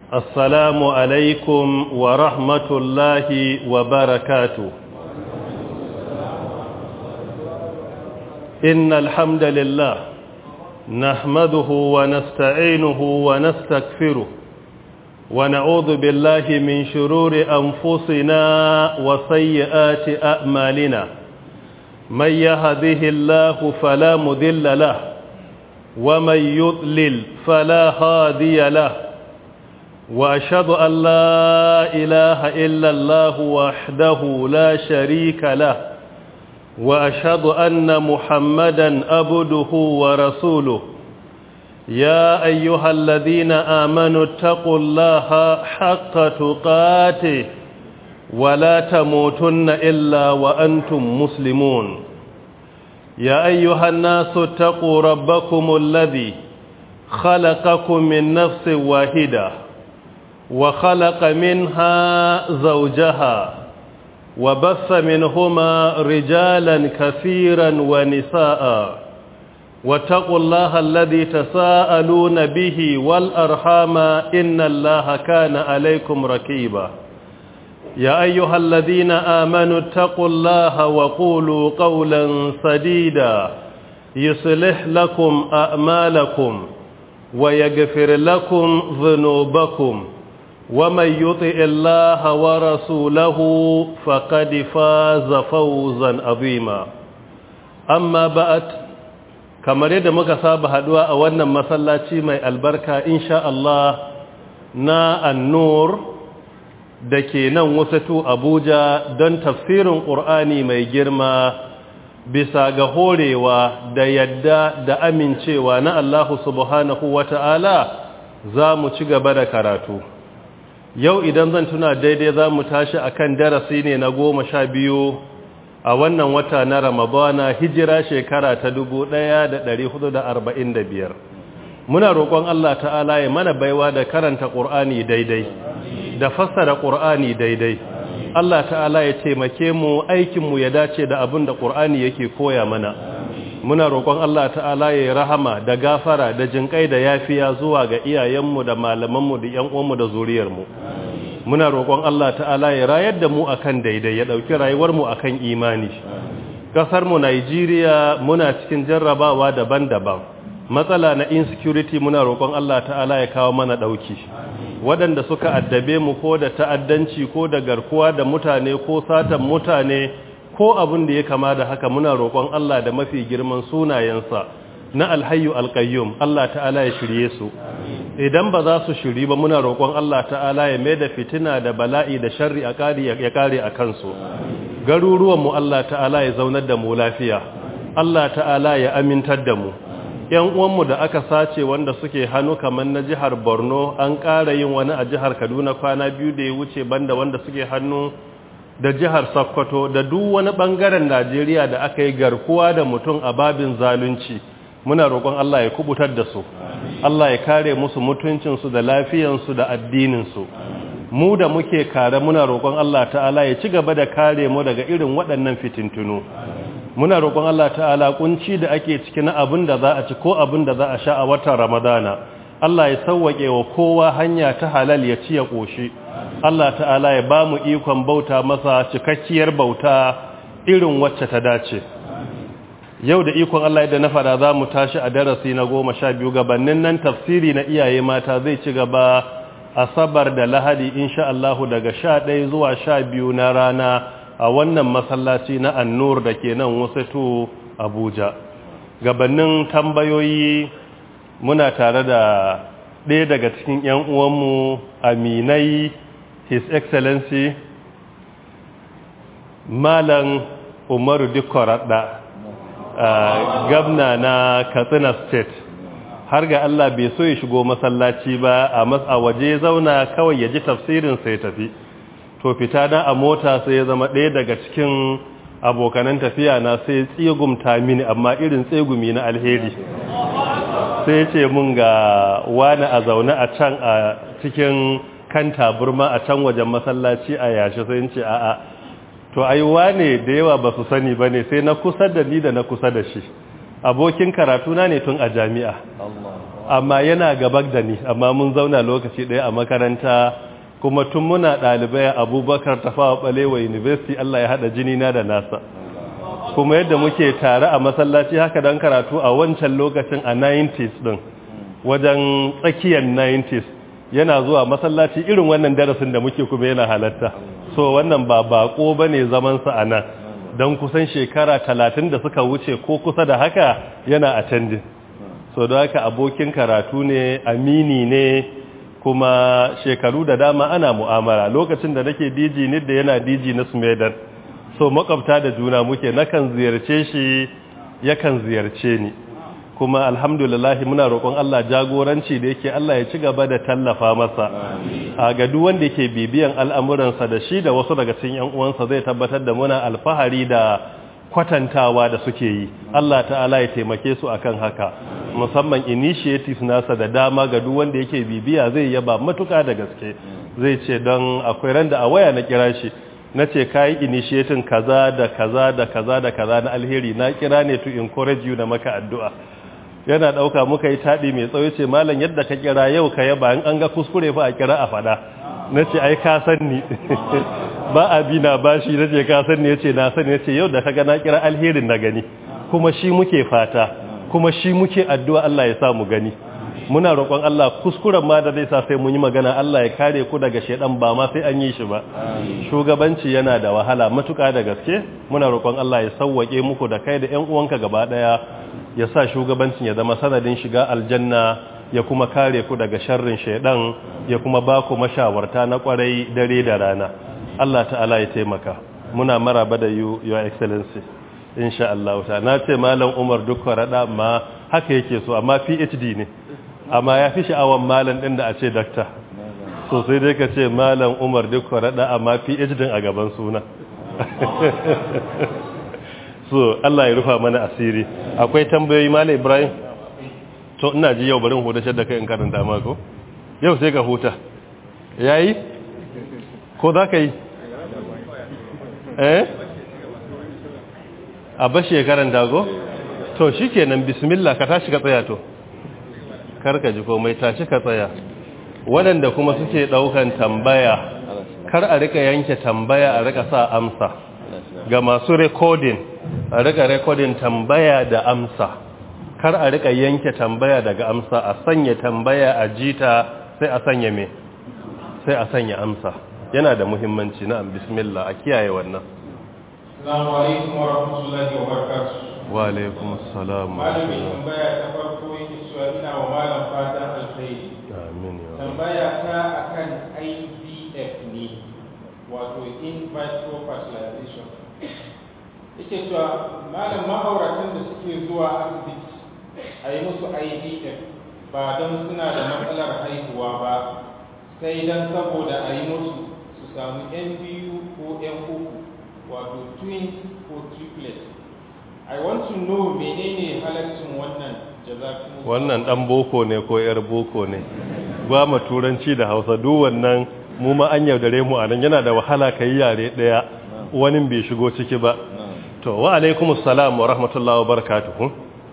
السلام عليكم ورحمة الله وبركاته. إن الحمد لله نحمده ونستعينه ونستغفره ونعوذ بالله من شرور أنفسنا وسيئات أعمالنا. من يهده الله فلا مضل له ومن يضلل فلا هادي له، وأشهد أن لا إله إلا الله وحده لا شريك له، وأشهد أن محمدا عبده ورسوله. يا أيها الذين آمنوا اتقوا الله حق تقاته ولا تموتن إلا وأنتم مسلمون. يا أيها الناس اتقوا ربكم الذي خلقكم من نفس واحدة وخلق منها زوجها وبث منهما رجالا كثيرا ونساء، واتقوا الله الذي تساءلون به والأرحام إن الله كان عليكم رقيبا. يا أيها الذين آمنوا اتقوا الله وقولوا قولا سديدا يصلح لكم أعمالكم ويغفر لكم ذنوبكم، ومن يطع الله ورسوله فقد فاز فوزا عظيما. أما بعد، kamar yadda muka saba haduwa a wannan masallaci mai albarka insha Allah na An-Nur da ke nan Wasatu Abuja don tafsirin Qur'ani mai girma bisa ga horewa da yadda da amincewa na Allah subhanahu wata'ala za mu ci gaba da karatu. Yau idan zan tuna daidai za mu tashi akan darasi ne na 12 a wannan wata na Ramadana, hijira shekara ta 1445. Muna roƙon Allah ta'ala ya mana baiwa da karanta Qur'ani daidai da fassara Qur'ani daidai. Allah ta'ala ya taimake mu, aikin mu ya dace da abin da Qur'ani yake koya mana. Muna roƙon Allah ta'ala ya rahama da gafara da jinkai da yafiya zuwa ga iyayenmu da malamanmu da ƴan uwanmu da zuriyarmu. Muna roƙon Allah ta'ala ya rayar da mu akan daidai, ya ɗauki rayuwarmu akan imani. Ƙasarmu Najeriya muna cikin jarrabawa daban-daban. Matsala na insecurity muna roƙon Allah ta'ala ya kawo mana ɗauki. Waɗanda suka addabe mu ko da ta'addanci ko da garkuwa da mutane ko satan mutane ko abin da ya kama da haka, muna roƙon Allah da mafi girman sunayensa na Alhayyu Alqayyum, Allah ta'ala ya shirye su. Idan ba za su shiri ba, muna roƙon Allah ta'ala ya mai da fitina da bala'i da sharri ya kare a kansu. Garuruwanmu Allah ta'ala ya zaunar da mu lafiya, Allah ta'ala ya amintar da mu. ‘Yan uwanmu da aka sace wanda suke hannu kamar na jihar Borno, an ƙara yin wani a jihar Kaduna kwana biyu da ya wuce, banda wanda suke hannu da jihar Sokoto da duk wani ɓangaren Najeriya da aka yi garkuwa da mutum a babin zalunci. Muna roƙon Allah ya kubutar da su, Allah ya kare musu mutuncinsu da lafiyansu da addininsu. Mu da muke kare, muna roƙon Allah ta'ala ya ci gaba da kare mu daga irin waɗannan fitintunu. Muna roƙon Allah ta'ala kunci da ake ciki na abin da za a ci ko abin da za a sha a watan Ramadana, Allah ya sauwaƙe wa kowa hanya ta halal ya ci ya ƙoshi. Allah ta'ala ya ba mu ikon bauta masa cikakkiyar bauta irin wacce ta dace. Yau da ikon Allah yadda na fada za mu tashi a darasi na 12. Gabanin nan tafsiri na iyaye mata zai ci gaba Asabar da Lahadi insha Allah daga 11 zuwa 12 na rana a wannan masallaci na An-Nur da ke nan Wasatu Abuja. Gabanin tambayoyi muna tare da ɗaya daga cikin ‘yan uwanmu aminai, His Excellency Malam Umaru Dikko Radda, Gabna na Katsina State. Har ga Allah bai so ya shigo masallaci ba, a waje zauna kawai ya ji tafsirin sai tafi. To fita da a mota sai ya zama ɗaya daga cikin abokanan tafiya na sai tsegumta mini, amma irin tsegumi na alheri. Sai ce mun ga wani a zaune a can a cikin kan taburma a can wajen masallaci a yashi, sai ce a'a to ai wane da yawa ba su sani ba ne, sai na kusa da ni da na kusa da shi abokin karatuna ne tun a jami'a. amma yana gaba da ni, amma mun zauna lokaci ɗaya a makaranta kuma tun muna ɗalibai a Abubakar Tafawa Balewa University. Allah ya haɗa jini na da nasa, kuma yadda muke tare a masallaci haka don karatu a wancan lokacin a 90s ɗin, wajen tsakiyar 90s yana zuwa masallaci irin wannan darasin da muke kuma yana halatta. So wannan ba bako bane zamansa a nan, don kusan shekara 30 da suka wuce ko kusa da haka yana attending. So da haka abokin karatu ne, amini ne, kuma shekaru da dama ana mu'amala. Lokacin da nake DG ne da yana DG na Sumedan, so makwabta da juna muke, nakan ziyarce shi yakan ziyarce ni, kuma alhamdulillah muna roƙon Allah jagoranci da yake Allah ya ci gaba da tallafa masa. A ga duk wanda yake bibiyan al'amuransa da shi da wasu daga cikin ƴan uwansa zai tabbatar da muna alfahari da kwatantawa da suke yi. Allah ta'ala ya taimake su akan haka, musamman initiatives nasa da dama ga duk wanda yake bibiya zai yaba matuka da gaske. Zai ce don akwai ran da a waya na kira shi na ce kayi initiating kaza da kaza da kaza da kaza na alheri, na kira ne to encourage you da maka addu'a. Yana ɗauka muka yi taɗi mai tsawo, ce malam yadda ka kira yau ka yaba, in an ga kuskure fa a kira a faɗa. Na ce ai ka san ni ba a bi na bashi. Na ce ka san ni, ya ce na sani. Ya ce yau da ka ga na kira alherin na gani, kuma shi muke fata, kuma shi muke addu'a Allah ya sa mu gani. Muna roƙon Allah kuskuren ma da zai sa sai mun yi magana, Allah ya kare ku daga shedan, ba ma sai an yi shi ba. Shugabanci yana da wahala matuƙa da gaske. Muna roƙon Allah ya sauwake muku da kai da ƴan uwanka gaba ɗaya, ya sa shugabancin ya zama sanadin shiga aljanna, ya kuma kare ku daga sharrin shedan, ya kuma ba ku mashawarta na kwarai dare da rana. Allah ta'ala ya taimaka. Muna maraba da you, your excellency, insha Allah ta. Na ce malam Umar dukkan rada, amma haka yake so, amma PhD ne, amma ya fi sha'awan malam ɗin da a ce dakta. So sai dai ka ce malam Umar dukkan rada, amma PhD a gaban suna. So Allah ya rufa mana asiri. Akwai tambayoyi malam Ibrahim? To ina ji yau barin huta da kai in karanta mako. Yau sai ka huta. Yayi? Ko za ka yi? A bashi ya karanta ko? To shikenan, bismillah, ka tashi ka tsaya to. Karka ji komai, tashi ka tsaya. Waɗanda kuma suke ɗaukan tambaya, kar a rika yanke tambaya a rika sa amsa. Ga masu recording, a rika recording tambaya da amsa. Kar a rika yanke tambaya daga amsa, a sanya tambaya a jita sai a sanya me? Sai a sanya amsa. Yana da muhimmanci. Na'am, bismillah, a kiyaye wannan. Assalamu alaikum wa rahmatullahi wa barakatuh. Wa alaikum assalam. Malamin tambaya ta farko yake cewa ina wa malam fatan alkhairi. Amin ya rabbi. Tambaya ta akan IVF ne, wato in vitro fertilization. Yake cewa malam, ma'auratan da suke zuwa asibiti a yi musu IVF ba don suna da matsalar haihuwa ba, sai don saboda a yi musu su samu 'yan biyu ko 'yan uku, wato twins ko triplets. I want to know menene halaccin wannan jazakumullah. Wannan dan boko ne ko yar boko ne? Ba mu turanci da Hausa duk wannan mu ma an yaudare mu anan, yana da wahala kai yare daya wani bai shigo ciki ba. To wa alaikumus salam wa rahmatullahi wa barakatuh.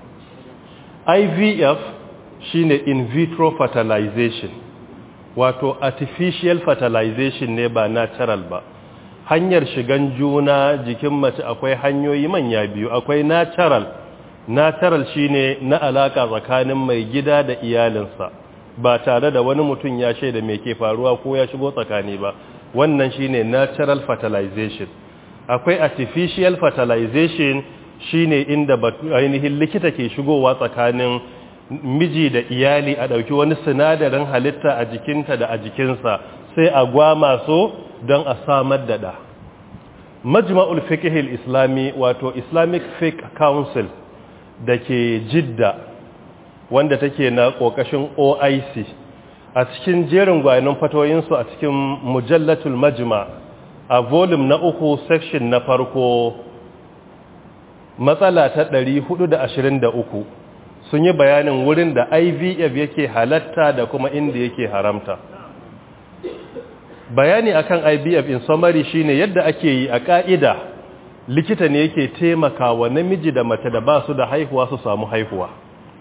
IVF shine in vitro fertilization, wato artificial fertilization ne, ba natural ba. Hanyar shigan juna jikin mace akwai hanyoyi manya biyu. Akwai natural shine na alaka tsakanin mai gida da iyalinsa, ba tare da wani mutum ya shaida me ke faruwa ko ya shigo tsakani ba. Wannan shine natural fertilization. Akwai artificial fertilization, shine inda ainihin likita ke shigowa tsakanin miji da iyali, a dauki wani sinadarin halitta a jikinta da a jikinsa, sai a gwama so don a samar da ɗa. Majma'ul Fiqh al-Islami, wato Islamic Fiqh Council da ke Jidda, wanda take na ƙoƙashin OIC, a cikin jerin gwanon fatoyinsu a cikin Mujallatul Majma' a volume na 3 section na farko, matsala ta 423, sun yi bayanin wurin da IVF yake halatta da kuma inda yake haramta. Bayani akan IVF in summary shine yadda ake yi a ka'ida, likita ne yake taimakawa namiji da mace da ba su da haihuwa su samu haihuwa.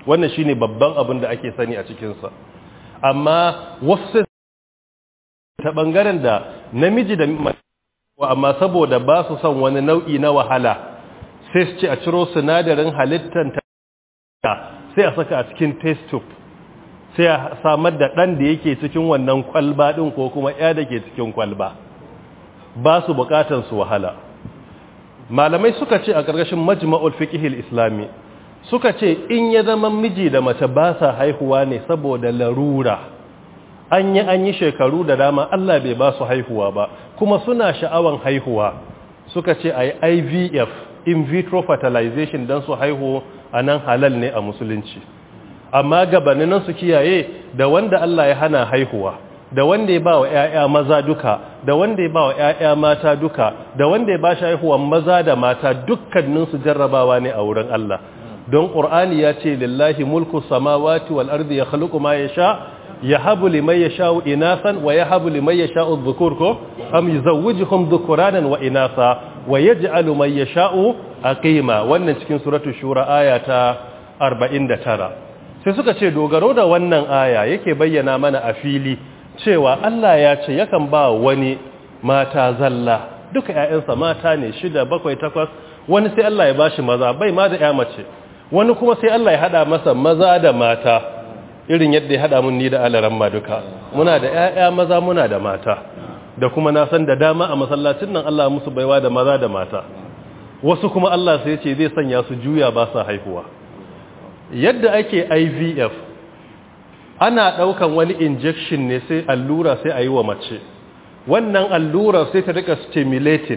wannan shine babban abin da ake sani a cikinsa. Amma wasu ta ɓangaren da namiji da amma saboda ba su son wani nau'i na wahala sai su ce a ciro sinadarin halittar ta sai a saka a cikin test tube sai a samar da ɗan da yake cikin wannan kwalba ɗin ko kuma ya da ke cikin kwalba, ba su buƙatar su wahala. Malamai suka ce a ƙarƙashin majma'ul fiqhil islami suka ce in ya zama miji da mace ba sa haihuwa ne saboda larura, an yi shekaru da dama Allah bai ba su haihuwa ba kuma suna sha'awan haihuwa, suka ce a yi IVF, in vitro fertilization, don su haihu a nan halal ne a musulunci. Amma gabanin nan su kiyaye da wanda Allah ya hana haihuwa, da wanda ya ba wa 'ya'ya maza duka, da wanda ya ba wa 'ya'ya mata duka, da wanda ya ba shi haihuwan maza da mata, dukkaninsu jarrabawa ne a wurin Allah. Don ƙur'ani ya ce lillahi mulku samawati wal ardi yakhluqu ma yasha yahabu liman yasha'u inasan wa yahabu liman yasha'u dhukur ko am yuzawwijuhum dhukuranan wa inasa wa yaj'alu man yasha'u aqima, wannan cikin suratul shura aya ta 49. sai suka ce dogaro da wannan aya yake bayyana mana a fili cewa Allah ya ce yakan ba wani mata zalla, duka ƴaƴansa mata ne 6 7 8, wani sai Allah ya bashi maza bai ma da ƴa mace, wani kuma sai Allah ya hada masa maza da mata irin yadda ya hada mun ni da alaran ma duka, muna da ƴaƴa maza muna da mata, da kuma na san da dama a masallacin nan Allah musu baiwa da maza da mata, wasu kuma Allah sai ya ce zai sanya su juya ba sa haihuwa. Yadda ake IVF ana daukan wani injection ne sai allura sai a yi wa mace, wannan allura sai ta rika stimulating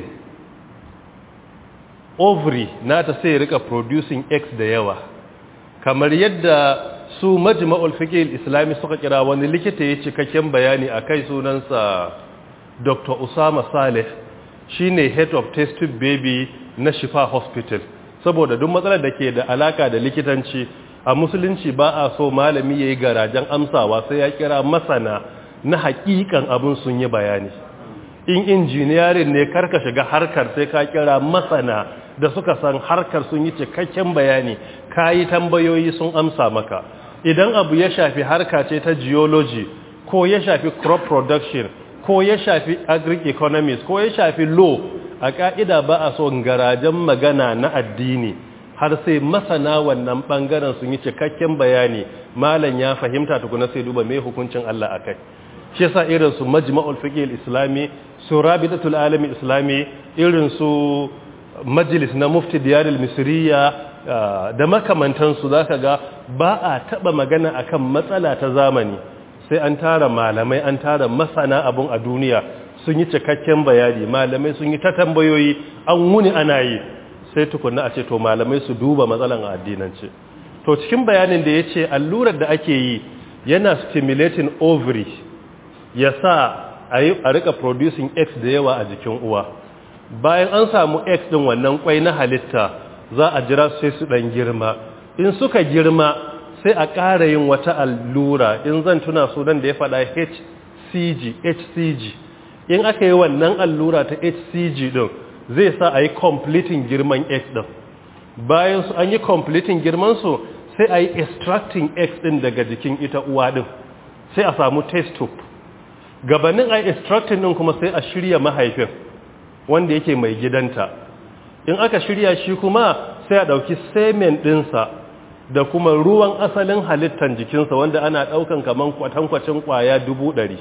ovary nata sai rika producing eggs da yawa, kamar yadda su majma'ul fiqh islami suka kira wani likita ya cikakken bayani akai, sunansa Dr. Usama Saleh, shine head of test tube baby na Shifa Hospital. Saboda duk matsalar da ke da alaka da likitanci a musulunci ba a so malami yayi garajen amsawa, sai ya kira masana na hakikan abin sun yi bayani. In engineering ne karka shiga harkar sai ka kira masana da suka san harkar sun yi cikakken bayani, kayi tambayoyi sun amsa maka. Idan abu ya shafi harka ce ta geology ko ya shafi crop production ko ya shafi agri-economics ko ya shafi law, a ka'ida ba a so garajen magana na addini har sai masana wannan bangaren sun yi cikakken bayani, malam ya fahimta tukuna sai duba mai hukuncin Allah akai. Shi yasa irin su majma'ul fiqh islami, su rabitatul alami islami, irin su majlis na mufti diyarul misriya da makamantansu zaka ga ba a taba magana akan matsala ta zamani sai an tara malamai, an tara masana abun a duniya sun yi cikakken bayani, malamai sun yi ta tambayoyi, an wuni ana yi, sai tukunna a ce to malamai su duba matsalan a addinance. To cikin bayanin da ya ce allurar da ake yi yana stimulating ovary, ya sa a rika producing eggs da yawa a jikin uwa. Bayan an samu eggs din wannan kwai na halitta za a jira sai su dan girma, in suka girma sai a ƙara yin wata allura, in zan tuna sunan da ya faɗa HCG. In aka yi wannan allura ta HCG din zai sa a yi completing girman eggs din. Bayan su an yi completing girman su sai a yi extracting eggs din daga jikin ita uwa din, sai a samu test tube. Gabanin a yi extracting din kuma sai a shirya mahaifin wanda yake mai gidanta. In aka shirya shi kuma sai a ɗauki semen ɗinsa da kuma ruwan asalin halittar jikinsa wanda ana ɗaukan kaman kwatankwacin ƙwaya 100,000.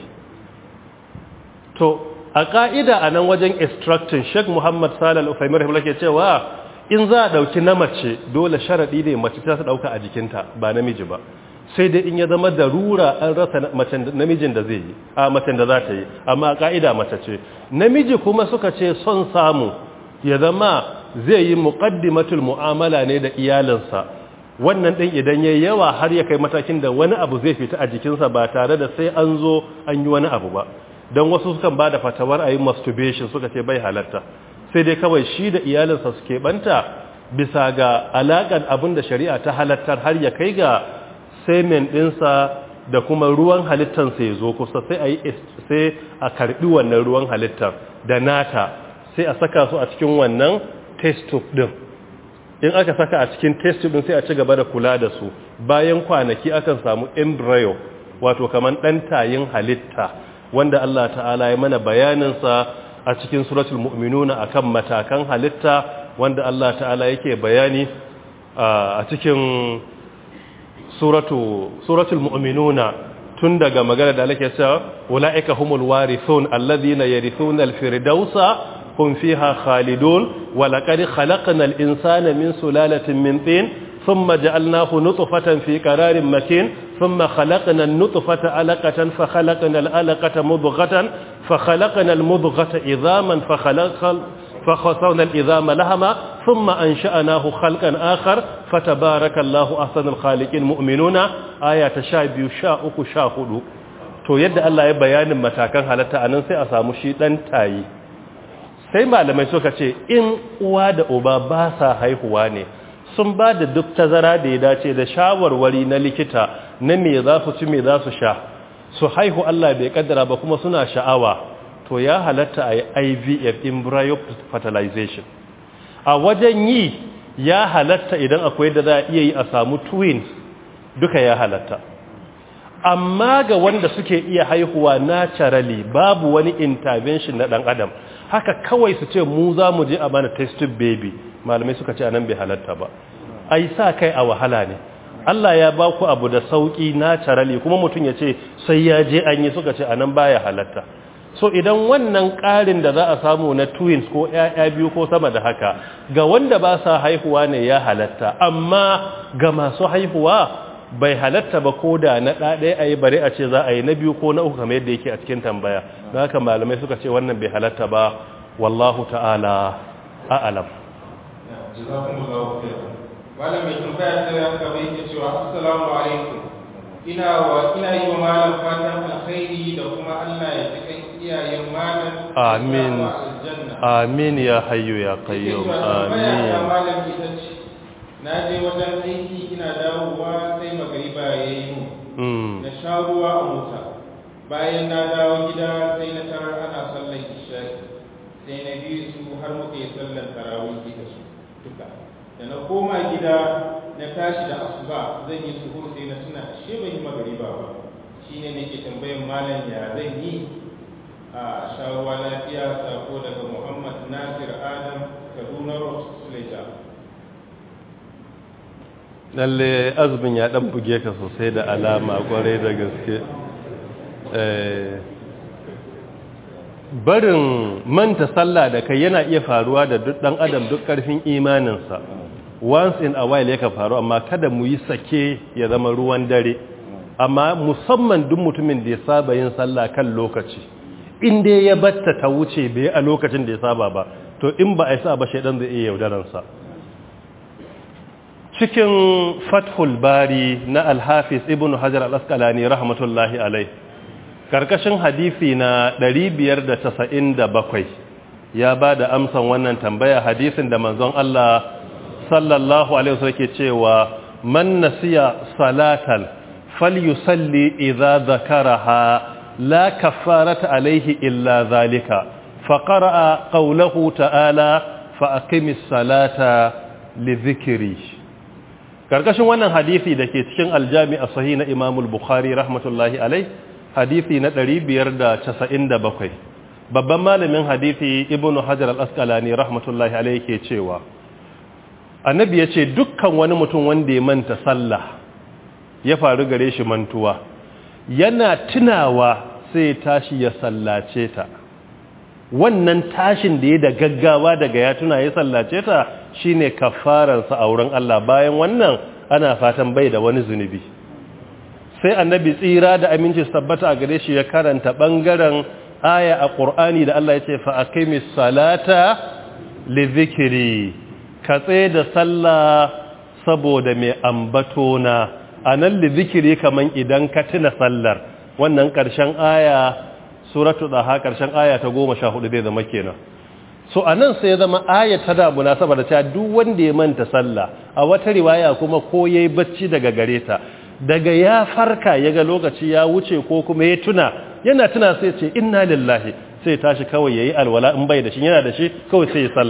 To, a ƙa'ida a nan wajen extracting, Sheikh Muhammad Salih Al-Ufaimir Rahimahullah ke cewa in za a ɗauki na mace dole sharaɗi ne mace ta ɗauka a jikinta ba namiji ba. Sai dai in ya zama darura an rasa namijin da zai yi, a macen da za ta yi, amma a ƙa'ida mace ce. Namiji kuma suka ce son samu ya zama zai yi muqaddimatul mu'amala ne da iyalinsa. Wannan ɗin idan ya yawa har ya kai matakin da wani abu zai fita a jikinsa ba tare da sai an zo an yi wani abu ba. Don wasu sukan ba da fatawar a yi masturbation, suka ce bai halatta, sai dai kawai shi da iyalinsa suke banta bisa ga alaƙar abin da shari'a ta halattar har ya kai ga semen ɗinsa da kuma ruwan halittarsa ya zo kusa, sai a karɓi wannan ruwan halittar da nata sai a saka su a cikin wannan test tube ɗin. in aka saka a cikin test tube sai a ci gaba da kula da su bayan kwanaki akan samu embryo wato kaman dan tayin halitta wanda Allah ta'ala ya mana bayanin sa a cikin suratul mu'minuna akan matakan halitta wanda Allah ta'ala yake bayani a cikin suratul mu'minuna tun daga magana da Allah ke cewa ulaika humul warithun alladhina yarithuna al-firdausa hum fiha khalidun wa laqad khalaqnal insana min sulalatin min tin thumma ja'alnahu nutfatan fi qararin makin thumma khalaqna an-nutfata 'alaqatan fa khalaqna al-'alaqata mudghatan fa khalaqna al-mudghata idhaman fa خسرنا الإذام لهما ثم أنشأناه خلقا آخر فتبارك الله أحسن الخالقين مؤمنون آية شابي شاء شاهد to yadda Allah ya bayanin matakan halatta anan sai a samu shi dan tayi sai malamai suka ce in uwa da uba ba sa haihuwa ne sun ba da duk tazara da ya dace da shawarwari na likita na me za su ci me za su sha su haihu Allah bai kaddara ba kuma suna sha'awa to ya halatta a IVF embryo fertilization a wajen yi ya halatta idan akwai da za a iya yi a samu twins duka ya halatta amma ga wanda suke iya haihuwa naturally babu wani intervention na dan adam haka kawai su ce mu za mu je a mana test tube baby malamai suka ce anan bai halatta ba ai sa kai a wahala ne Allah ya ba ku abu da sauki naturally kuma mutum ya ce sai ya je an yi suka ce anan baya halatta so idan wannan ƙarin da za a samu na twins ko ƴaƴa biyu ko sama da haka ga wanda ba sa haihuwa ne ya halatta amma ga masu haihuwa bai halatta ba ko da na ɗaɗaya a yi bare a ce za a yi na biyu ko na uku kamar yadda yake a cikin tambaya don haka malamai suka ce wannan bai halatta ba wallahu ta'ala a'alam. Malamai tambaya ta ya kaba yake cewa assalamu alaikum ina yi wa malam fatan alkhairi da kuma Allah ya ji kan iyayen malam amin amin ya hayyu ya qayyum amin ya malam ita ce na je wajen aiki ina dawowa sai magariba yayi mu na sha ruwa a mota bayan na dawo gida sai na tarar ana sallar isha'i sai na bi su har muka yi sallar tarawih da su duka da na koma gida na tashi da asuba zan yi suhur sai na tuna shi ban yi magariba ba shine nake tambayan malam ya zan yi a shawarwa lafiya sako daga Muhammad Nasir Adam Kaduna Road Suleja. Lalle azumin ya dan buge ka sosai da alama kwarai da gaske barin manta sallah da kai yana iya faruwa da duk dan adam duk karfin imaninsa once in a while yake faru amma kada mu yi sake ya zama ruwan dare amma musamman duk mutumin da ya saba yin sallah kan lokaci in dai ya batta ta wuce bai a lokacin da ya saba ba to in ba a yi sa ba shaidan zai iya yaudaransa cikin fathul bari na alhafiz ibn hajar al-asqalani rahmatullahi alai karkashin hadisi na 597 ya ba da amsan wannan tambaya hadisin da manzon Allah sallallahu alaihi wasallam ke cewa man nasiya salatan falyusalli idza zakaraha la kafarata alaihi illa zalika faqara qawluhu ta'ala fa aqimis salata li dhikri karkashin wannan hadisi dake cikin aljami as-sahih na Imam al-Bukhari rahmatullahi alaihi hadisi na 597 babban malamin hadisi Ibn Hajar al-Asqalani rahmatullahi alaihi ke cewa annabi ya ce dukkan wani mutum wanda ya manta sallah ya faru gare shi mantuwa yana tunawa sai tashi ya sallace ta wannan tashin da ya da gaggawa daga ya tuna ya sallace ta shine kafaransa a wurin Allah bayan wannan ana fatan bai da wani zunubi sai annabi tsira da aminci tabbata a gare shi ya karanta bangaren aya a Qur'ani da Allah ya ce fa aqimis salata li dhikri ka tsaye da sallah saboda mai ambato na a nan da zikiri kaman idan ka tuna sallar wannan ƙarshen aya suratu daha ƙarshen aya ta 14 zai zama kenan so a nan sai ya zama aya ta da munasaba da cewa duk wanda ya manta sallah a wata riwaya kuma ko yayi bacci daga gare ta daga ya farka ya ga lokaci ya wuce ko kuma ya tuna yana tuna sai ce inna lillahi sai tashi kawai yayi alwala in bai da shi yana da shi kawai sai ya sallah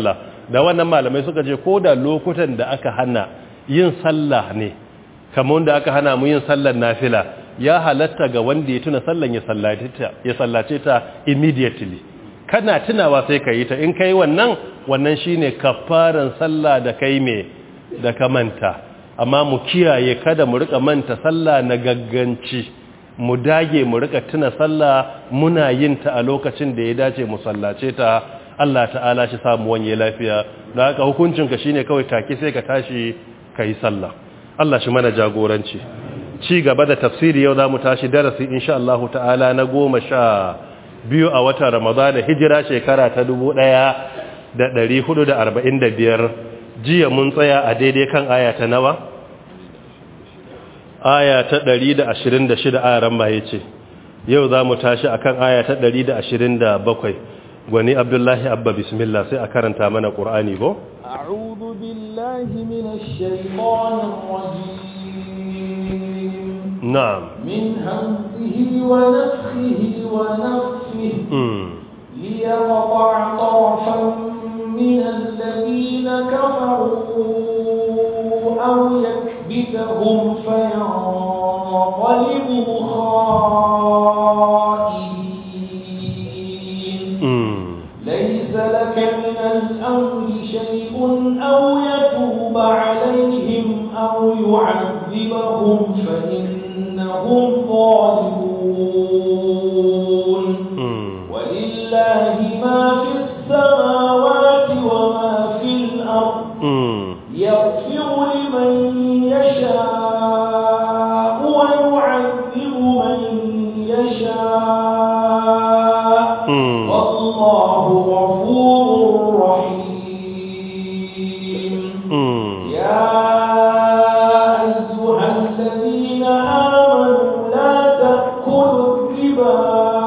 da wannan malamai suka ce ko da lokutan da aka hana yin sallah ne kamar da aka hana mu yin sallar nafila ya halatta ga wanda ya tuna sallan ya sallace ta immediately kana tunawa sai ka yi ta in kai wannan shine kafaran sallah da kai me da ka manta amma mu kiyaye kada mu rika manta sallah na gagganci mu dage mu rika tuna sallah muna yin ta a lokacin da ya dace mu sallace ta Allah ta'ala shi samu wanye lafiya da haka hukuncinka shine kawai take sai ka tashi kai sallah Allah shi mana jagoranci ci gaba da tafsiri yau zamu tashi darasi insha Allah ta'ala na 12 a watan Ramadan hijira shekara ta 1445 jiya mun tsaya a daidai kan aya ta nawa aya ta 126 aran ma yace yau zamu tashi akan aya ta 127 gwani Abdullahi Abba bismillah sai a karanta mana Qur'ani go a'udhu billahi minash shaitanir rajim na'am min hamzihi wa nafthihi wa nafthihi liyaqta'a tarafan min alladhina kafaru aw yakbitahum fayanqalibu ليس لك من الأمر شيء أو يتوب عليهم أو يعذبهم فإنهم ظالمون ولله ما في السماوات وما في الأرض يغفر لمن يشاء ويعذب من يشاء والله غفور رحيم يا أيها الذين آمنوا لا تأكلوا الربا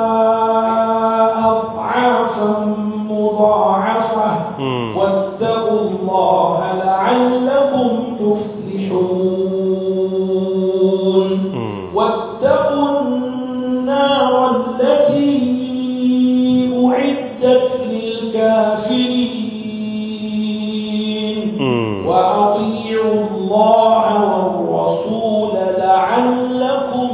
أضعافا مضاعفة واتقوا الله لعلكم تفلحون واتقوا النار التي أعدت للكافرين وأطيعوا الله والرسول لعلكم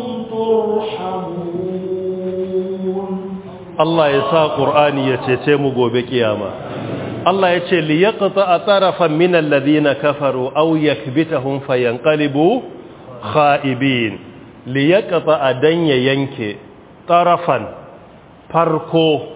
ترحمون Allah ya sa Qur'ani ya cece mu gobe kiyama Allah ya ce li yaqta'a tarafan min alladhina kafaru aw yakbitahum fayanqalibu kha'ibin li yaqta'a dan ya yanke tarafan farko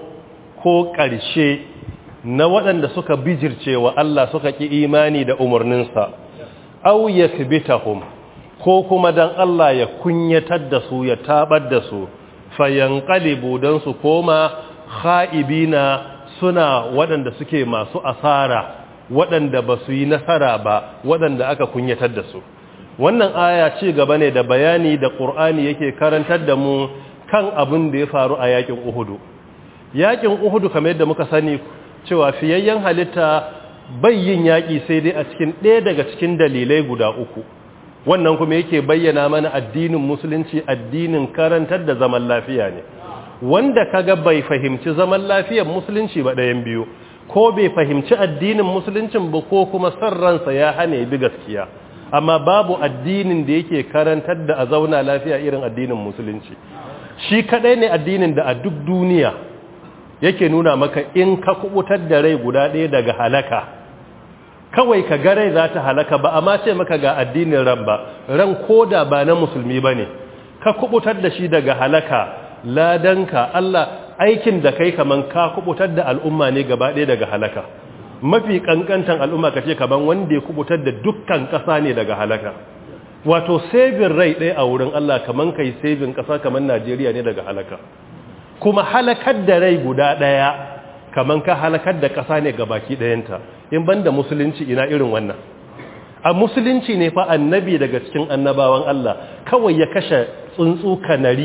ko ƙarshe na waɗanda suka bijirce wa Allah suka ƙi imani da umarninsa aw yakbitahum ko kuma dan Allah ya kunyatar da su ya tabar da su fayanqalibu dan su koma kha'ibina suna waɗanda suke masu asara waɗanda ba su yi nasara ba waɗanda aka kunyatar da su wannan aya ci gaba ne da bayani da Qur'ani yake karantar da mu kan abin da ya faru a yakin Uhudu yakin Uhudu kamar yadda muka sani cewa fiyayyen halitta bai yin yaki sai dai a cikin ɗaya daga cikin dalilai guda uku wannan kuma yake bayyana mana addinin musulunci addinin karantar da zaman lafiya ne wanda kaga bai fahimci zaman lafiyar musulunci ba ɗayan biyu ko bai fahimci addinin musuluncin ba ko kuma san ransa ya hane bi gaskiya amma babu addinin da yake karantar da a zauna lafiya irin addinin musulunci shi kadai ne addinin da a duk duniya yake nuna maka in ka kubutar da rai guda ɗaya daga halaka kawai ka ga rai za ta halaka ba amma ce maka ga addinin ran ba ran koda ba na musulmi ba ne ka kubutar da shi daga halaka ladanka Allah aikin da kai kaman ka kubutar da al'umma ne gaba ɗaya daga halaka mafi kankantan al'umma kace kaman wanda ya kubutar da dukkan ƙasa ne daga halaka wato saving rai ɗaya a wurin Allah kaman kai saving ƙasa kaman Najeriya ne daga halaka kuma halakar da rai guda ɗaya kaman ka halakar da ƙasa ne gabaki ɗayanta in banda musulunci ina irin wannan a musulunci ne fa annabi daga cikin annabawan Allah kawai ya kashe tsuntsu kanari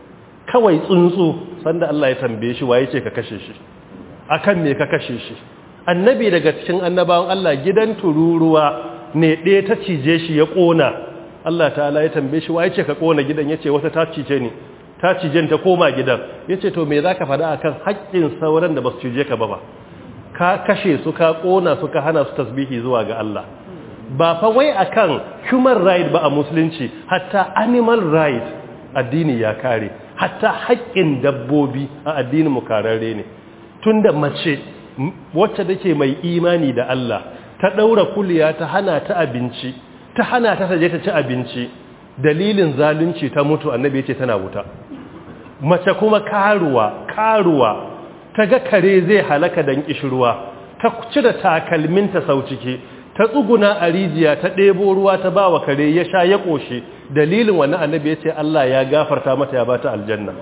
kawai tsuntsu sanda Allah ya tambaye shi waye ce ka kashe shi akan me ka kashe shi annabi daga cikin annabawan Allah gidan tururuwa ne ɗaya ta cije shi ya ƙona Allah ta'ala ya tambaye shi waye ce ka ƙona gidan yace wata ta cije ni ta cije ta koma gidan yace to me zaka faɗa akan haƙƙin sauran da basu cije ka ba ka kashe su ka kona su ka hana su tasbihi zuwa ga Allah ba fa wai akan human right ba a musulunci hatta animal right addini ya kare hatta haƙƙin dabbobi a addinin mu kararre ne tunda mace wacce take mai imani da Allah ta daura kuliya ta hana ta abinci ta hana ta je ta ci abinci dalilin zalunci ta mutu annabi ya ce tana wuta mace kuma karuwa ta ga kare zai halaka dan kishirwa ta cire takalminta sau ciki ta tsuguna a rijiya ta ɗebo ruwa ta bawa kare ya sha ya ƙoshe dalilin wannan annabi ya ce Allah ya gafarta mata ya bata aljanna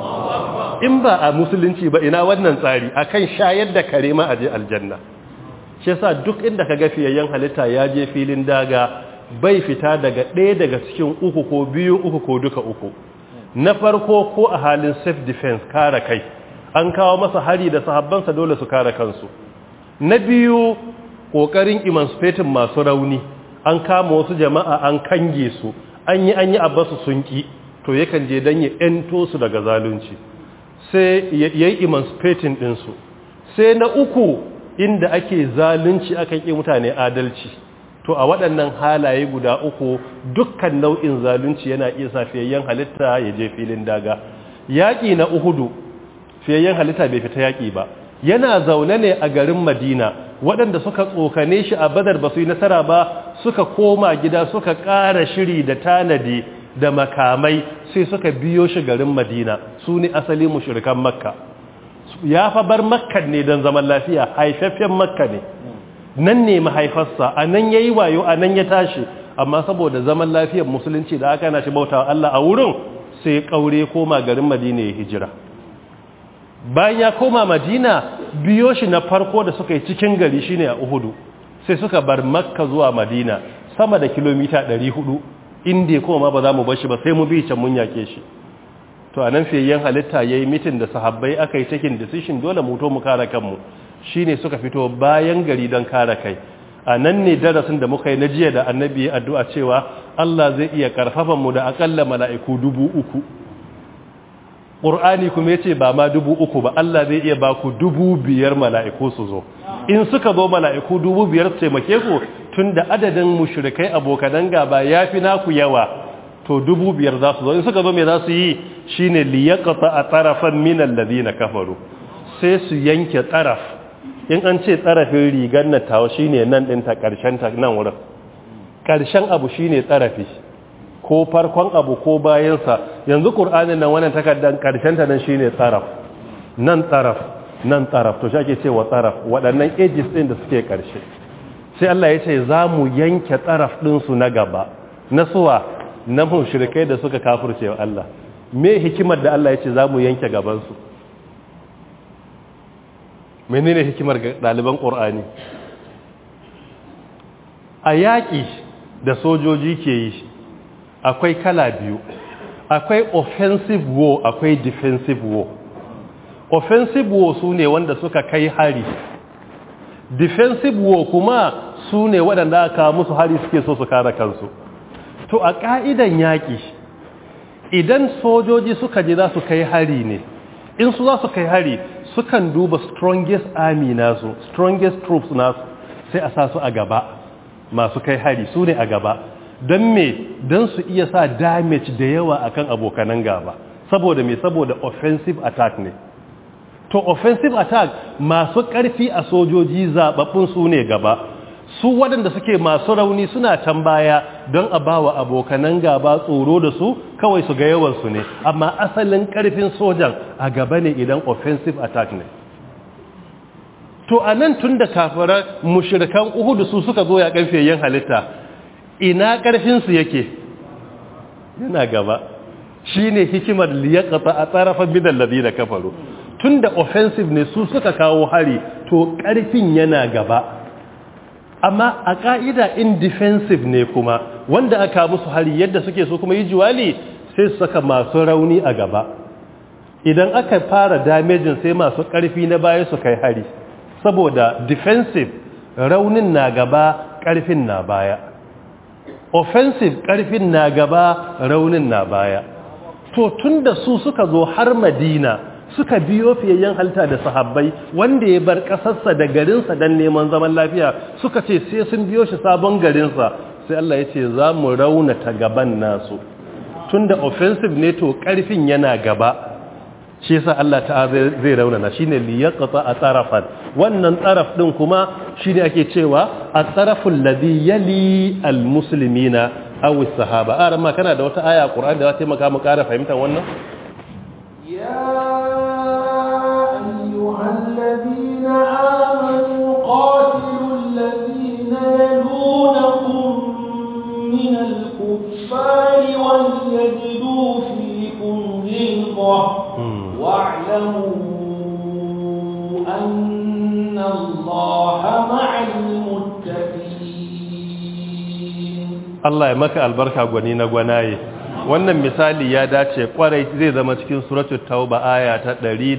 in ba a musulunci ba ina wannan tsari akan shayar da kare ma aje aljanna shi yasa duk inda ka ga fiyayyen halitta ya je filin daga bai fita daga ɗaya daga cikin uku ko biyu uku ko duka uku na farko ko a halin self defense kare kai an kawo masa hari da sahabbansa dole su kare kansu na biyu kokarin emancipating masu rauni an kama wasu jama'a an kange su an yi abbasu sun ki to yakan je dan ya ento su daga zalunci sai yayi emancipating din su sai na uku inda ake zalunci akan ki mutane adalci to a waɗannan halaye guda uku dukkan nau'in zalunci yana iya sa fiyayyen halitta ya je filin daga yaƙi na Uhudu fiyayyen halitta bai fita yaƙi ba yana zaune ne a garin Madina waɗanda suka tsokane shi a Badar ba su yi nasara ba suka koma gida suka ƙara shiri da tanadi da makamai sai suka biyo shi garin Madina su ne asali mushrikan Makka ya fa bar Makka ne don zaman lafiya haifaffen Makka ne nan ne mahaifarsa a nan ya yi wayo a nan ya tashi amma saboda zaman lafiyar musulunci da aka na shi bauta Allah a wurin sai kaure koma garin Madina ya hijira bayan ya koma Madina biyo shi na farko da suka yi cikin gari shine a Uhudu sai suka bar Makka zuwa Madina sama da kilomita 400 inda kuma ba za mu bar shi ba sai mu bi can mun yake shi to anan fiyayyen halitta yayi mitin da sahabbai aka yi taking decision dole mu to mu kare kanmu shine suka fito bayan gari don kare kai a nan ne darasin da muka yi na jiya da annabi addu'a cewa Allah zai iya karfafan mu da akalla mala'iku 3,000 Qur'ani kuma yace ba ma 3,000 ba Allah zai iya ba ku 5,000 mala'iku su zo in suka zo mala'iku 5,000 su taimake ku tunda adadin mushrikai abokan gaba yafi naku yawa to 5,000 za su zo in suka zo me za su yi shine liyaqta atarafan min alladhina kafaru sai su yanke taraf in an ce tsarafin rigar na tawo shine nan ɗinta ƙarshen ta nan wurin ƙarshen abu shine tsarafi ko farkon abu ko bayansa yanzu ƙur'anin nan wannan takardar ƙarshen ta nan shine tsaraf nan tsaraf to shi ake cewa tsaraf waɗannan ages ɗin da suke ƙarshe sai Allah ya ce za mu yanke tsaraf ɗinsu na gaba na suwa na mushrikai da suka kafirce wa Allah me hikimar da Allah ya ce za mu yanke gabansu menene hikimar ɗaliban ƙur'ani a yaƙi da sojoji ke yi akwai kala biyu akwai offensive war akwai defensive war offensive war su ne wanda suka kai hari defensive war kuma su ne waɗanda aka musu hari suke so su kare kansu to a ƙa'idan yaƙi idan sojoji suka je za su kai hari ne in su za su kai hari sukan duba strongest army nasu strongest troops nasu sai a sa su a gaba masu kai hari su ne a gaba don me don su iya sa damage da yawa akan abokanan gaba saboda me saboda offensive attack ne to offensive attack masu ƙarfi a sojoji zababbun su ne gaba su waɗanda suke masu rauni suna can baya don a bawa abokanan gaba tsoro da su kawai su ga yawansu ne amma asalin ƙarfin sojan a gaba ne idan offensive attack ne to a nan tun da kafirar mushrikan Uhudu su suka zo ya ƙarfiyayyen halitta ina ƙarfinsu yake yana gaba shi ne hikimar liyaqata a tsarafan bidan ladina kafaru tun da offensive ne su suka kawo hari to ƙarfin yana gaba amma a ƙa'ida in defensive ne kuma wanda aka musu hari yadda suke so kuma yi jiwali sai su saka masu rauni a gaba idan aka fara damejin sai masu ƙarfi na baya su kai hari saboda defensive raunin na gaba ƙarfin na baya offensive ƙarfin na gaba raunin na baya to tun da su suka zo har Madina suka biyo fiyayyen halitta da sahabbai wanda ya bar ƙasarsa da garinsa don neman zaman lafiya suka ce sai sun biyo shi sabon garinsa sai Allah ya ce za mu raunata gaban nasu tunda offensive ne to ƙarfin yana gaba shi yasa Allah ta'ala zai raunana shine liyaqta atarafan wannan taraf din kuma shine ake cewa ataraful ladhi yali almuslimina aw as-sahaba arama kana da wata aya Qur'ani da za ta maka mu ƙara fahimtar wannan ya ayyuhalladhina amanu qatilul ladhina yalunakum min al-kuffari wal yajidu fiikum ghilzah واعلموا أن الله مع المتقين الله يمك البركة غنينا غناي wannan misali ya dace kwarai zai zama cikin suratul tauba aya ta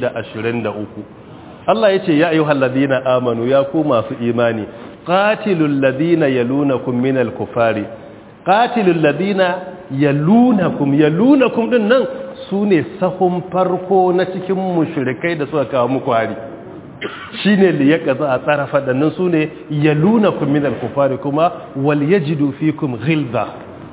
123 Allah yace ya ayyuhal ladina amanu ya ku masu imani qatilul ladina yalunakum minal kufari qatilul ladina yalunakum din nan su ne sahun farko na cikin mushrikai da suka kawo muku hari shi ne liyaqza a tsarafa dannan su ne yalunakum minal kufari kuma wal yajidu fikum ghilza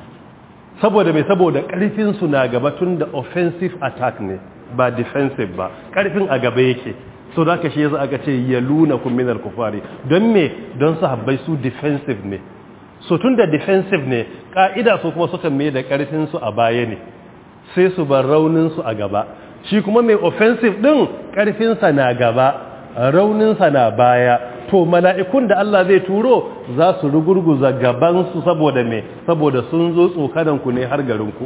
saboda mai saboda karfin su na gaba tun da offensive attack ne ba defensive ba karfin a gaba yake so da aka shi yasa aka ce yalunakum minal kufari don me don sahabbai su defensive ne so tun da defensive ne ka'ida su kuma suka mai da karfin su a baya ne sai su bar rauninsu a gaba shi kuma mai offensive ɗin ƙarfinsa na gaba rauninsa na baya to mala'ikun da Allah zai turo za su rugurguza gabansu saboda me saboda sun zo tsokananku ne har garinku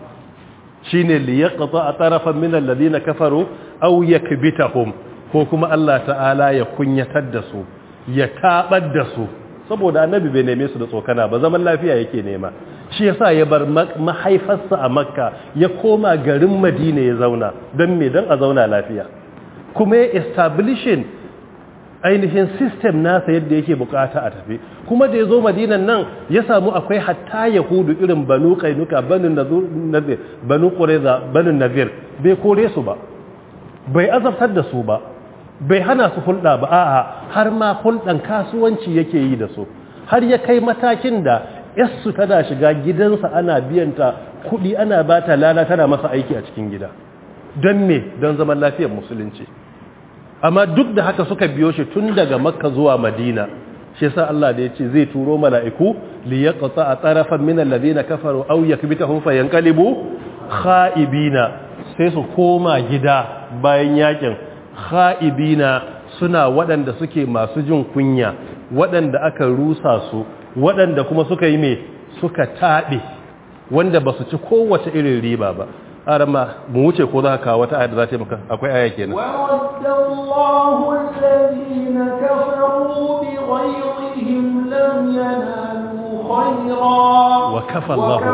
shi ne liyaqta a tarafan min alladhina kafaru aw yakbitahum ko kuma Allah ta'ala ya kunyatar da su ya tabar da su saboda annabi bai neme su da tsokana ba zaman lafiya yake nema shi yasa ya bar mahaifarsa a makka ya koma garin madina ya zauna don me don a zauna lafiya kuma ya establishing ainihin system nasa yadda yake bukata a tafi kuma da ya zo madinan nan ya samu akwai hatta yahudu irin banu kainuka banu nazir banu qurayza banu nazir bai kore su ba bai azabtar da su ba bai hana su hulɗa ba a'a har ma hulɗan kasuwanci yake yi da su har ya kai matakin da yassu tana shiga gidansa ana biyanta kuɗi ana ba ta lana tana masa aiki a cikin gida don me don zaman lafiyar musulunci amma duk da haka suka biyo shi tun daga makka zuwa madina shi yasa Allah da ya ce zai turo mala'iku li yaqta a tarafan min alladhina kafaru aw yakbitahum fayanqalibu kha'ibina sai su koma gida bayan yakin kha'ibina suna waɗanda suke masu jin kunya waɗanda aka rusa su waɗanda kuma suka yi mai suka taɓe wanda ba su ci kowace irin riba ba arama mu wuce ko za ka wata ayat da za ta yi maka akwai aya kenan waddallahu alladhina kafaru bi ghayrihim lam yanalu khayra wa kafa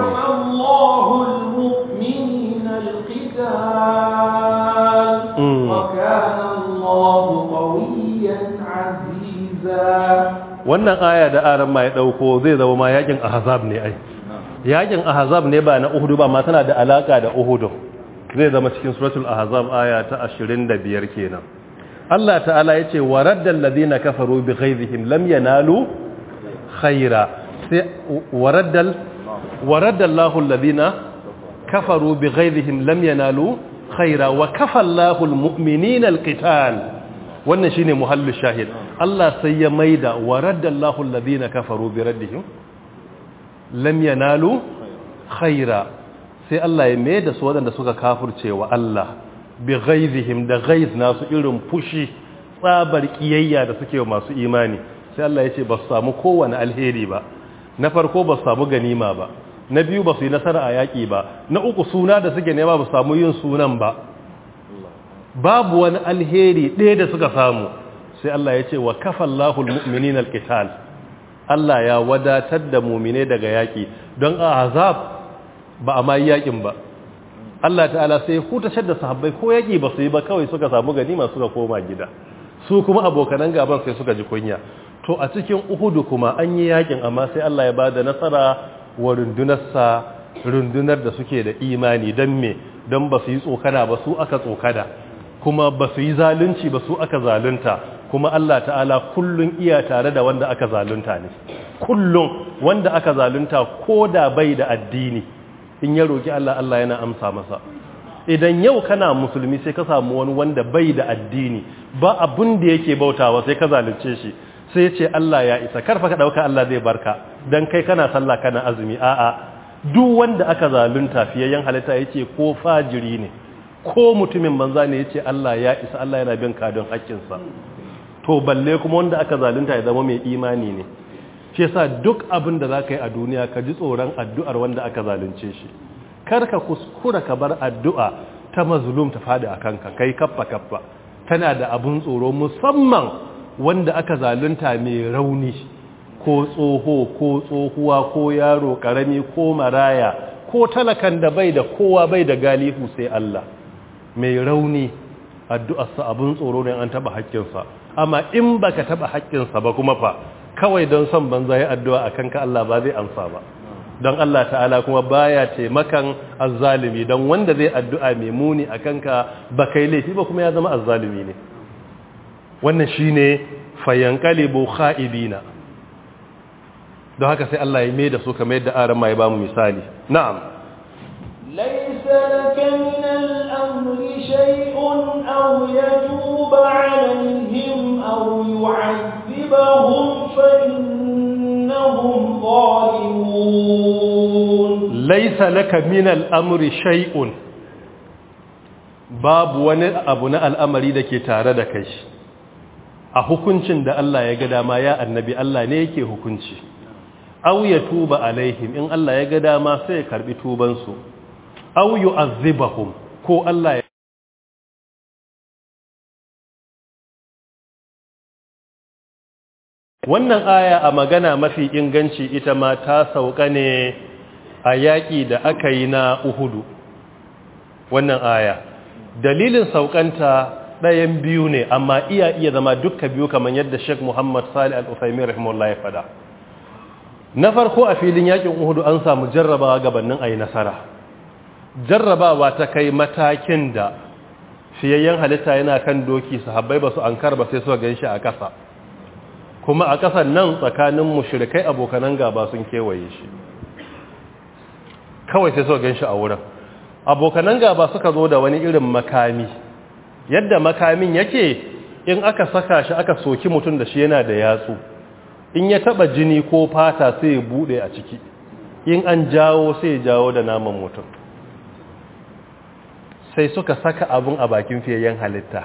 Allahu almu'minina alqital wa kana Allahu qawiyyan aziza wannan aya da aran ma ya dauko zai zama ma yakin ahzab ne ai yakin ahzab ne ba na uhud ba ma tana da alaka da uhud zai zama cikin suratul ahzab aya ta 25 kenan Allah ta'ala yace waraddal ladina kafaru bi ghaizihim lam yanalu khaira sai waraddallahu alladina kafaru bi ghaizihim lam yanalu khaira wa kafa Allahu almu'minina alqital wannan shine muhallu shahid Allah sai ya maida waraddallahu alladhina kafaru bi raddihim lam yanalu khaira sai Allah ya maida su wadanda suka kafirce wa Allah bi ghaizihim da ghaiz nasu irin fushi tsabar kiyayya da suke wa masu imani sai Allah ya ce ba su samu kowane alheri ba na farko ba su samu ganima ba na biyu ba su yi nasara a yaƙi ba na uku suna da suke nema ba su samu yin sunan ba babu wani alheri ɗaya da suka samu sai Allah ya ce wa kafallahu almu'minina alqital Allah ya wadatar da mu'mine daga yaƙi don a azab ba a mai yaƙin ba Allah ta'ala sai hutashar da sahabbai ko yaƙi ba su yi ba kawai suka samu ganima suka koma gida su kuma abokanan gaban sai suka ji kunya to a cikin Uhud kuma an yi yaƙin amma sai Allah ya bada nasara wa rundunar da suke da imani don me don ba su yi tsokana ba su aka tsokana kuma ba su yi zalunci ba, su aka zalunta, kuma Allah ta'ala kullun iya tare da wanda aka zalunta ne. Kullun wanda aka zalunta ko da bai da addini, in ya roki Allah, Allah yana amsa masa. Idan yau kana musulmi sai ka samu wani wanda bai da addini, ba abun da yake bautawa sai ka zalunce shi, sai ya ce Allah ya isa, karfa ka dauka Allah zai barka dan kai kana sallah kana azumi. A'a, duk wanda aka zalunta fiyayyen halitta yace ko fajiri ne ko mutumin banza ne yace Allah ya isa, Allah yana bin kadin haƙƙinsa. To balle kuma wanda aka zalunta ya zama mai imani ne. Shi yasa duk abin da zaka yi a duniya ka ji tsoron addu'ar wanda aka zalunce shi. Kar ka kuskura ka bar addu'a ta mazlum ta fadi akan ka, kai kaffa tana da abun tsoro, musamman wanda aka zalunta mai rauni, ko tsoho ko tsohuwa ko yaro karami ko maraya ko talakan da bai da kowa, bai da galihu sai Allah. Mai rauni addu'arsa abun tsoro ne an taba haƙƙinsa, amma in baka taba haƙƙinsa ba kuma fa kawai don son banza ya addu'a akan ka, Allah ba zai amsa ba. Don Allah ta'ala kuma baya taimakan azzalimi, don wanda zai addu'a mai muni akan ka ba kai laifi ba kuma ya zama azzalimi ne. Wannan shine fayanqalibu kha'ibina. Don haka sai Allah ya mai da su kamar yadda aran ma ya bamu misali. Na'am. Laysa laka min al-amri shay'un aw yatuba 'alayhim aw yu'adhibahum fa innahum zalimun. Laysa laka min al-amri shay'un. Babu wani abu na al'amari da ke tare da kai. A hukuncin da Allah ya ga dama ya annabi, Allah ne yake hukunci. Aw yatuba alaihim, in Allah ya ga dama sai ya karbi tuban su. Aw yu'azzibahum, ko Allah ya Wannan aya a magana mafi inganci ita ma ta sauka ne a yaƙi da aka yi na Uhudu. Wannan aya dalilin saukanta ɗayan biyu ne, amma iya zama dukka biyu kamar yadda Sheikh Muhammad Salih Al-Uthaymeen rahimahullah ya fada. Na farko, a filin yakin Uhud an samu jarrabawa gabanin ayi nasara. Jarrabawa ta kai matakin da fiyayyen halitta yana kan doki, sahabbai ba su ankar ba sai suka ganshi a ƙasa. Kuma a ƙasan nan tsakanin mushrikai abokanan gaba sun kewaye shi. Kawai sai suka ganshi a wurin. Abokanan gaba suka zo da wani irin makami. Yadda makamin yake, in aka saka shi aka soki mutum da shi yana da yatsu, in ya taba jini ko fata sai ya bude a ciki, in an jawo sai ya jawo da naman mutum. Sai suka saka abun a bakin fiyayyen halitta,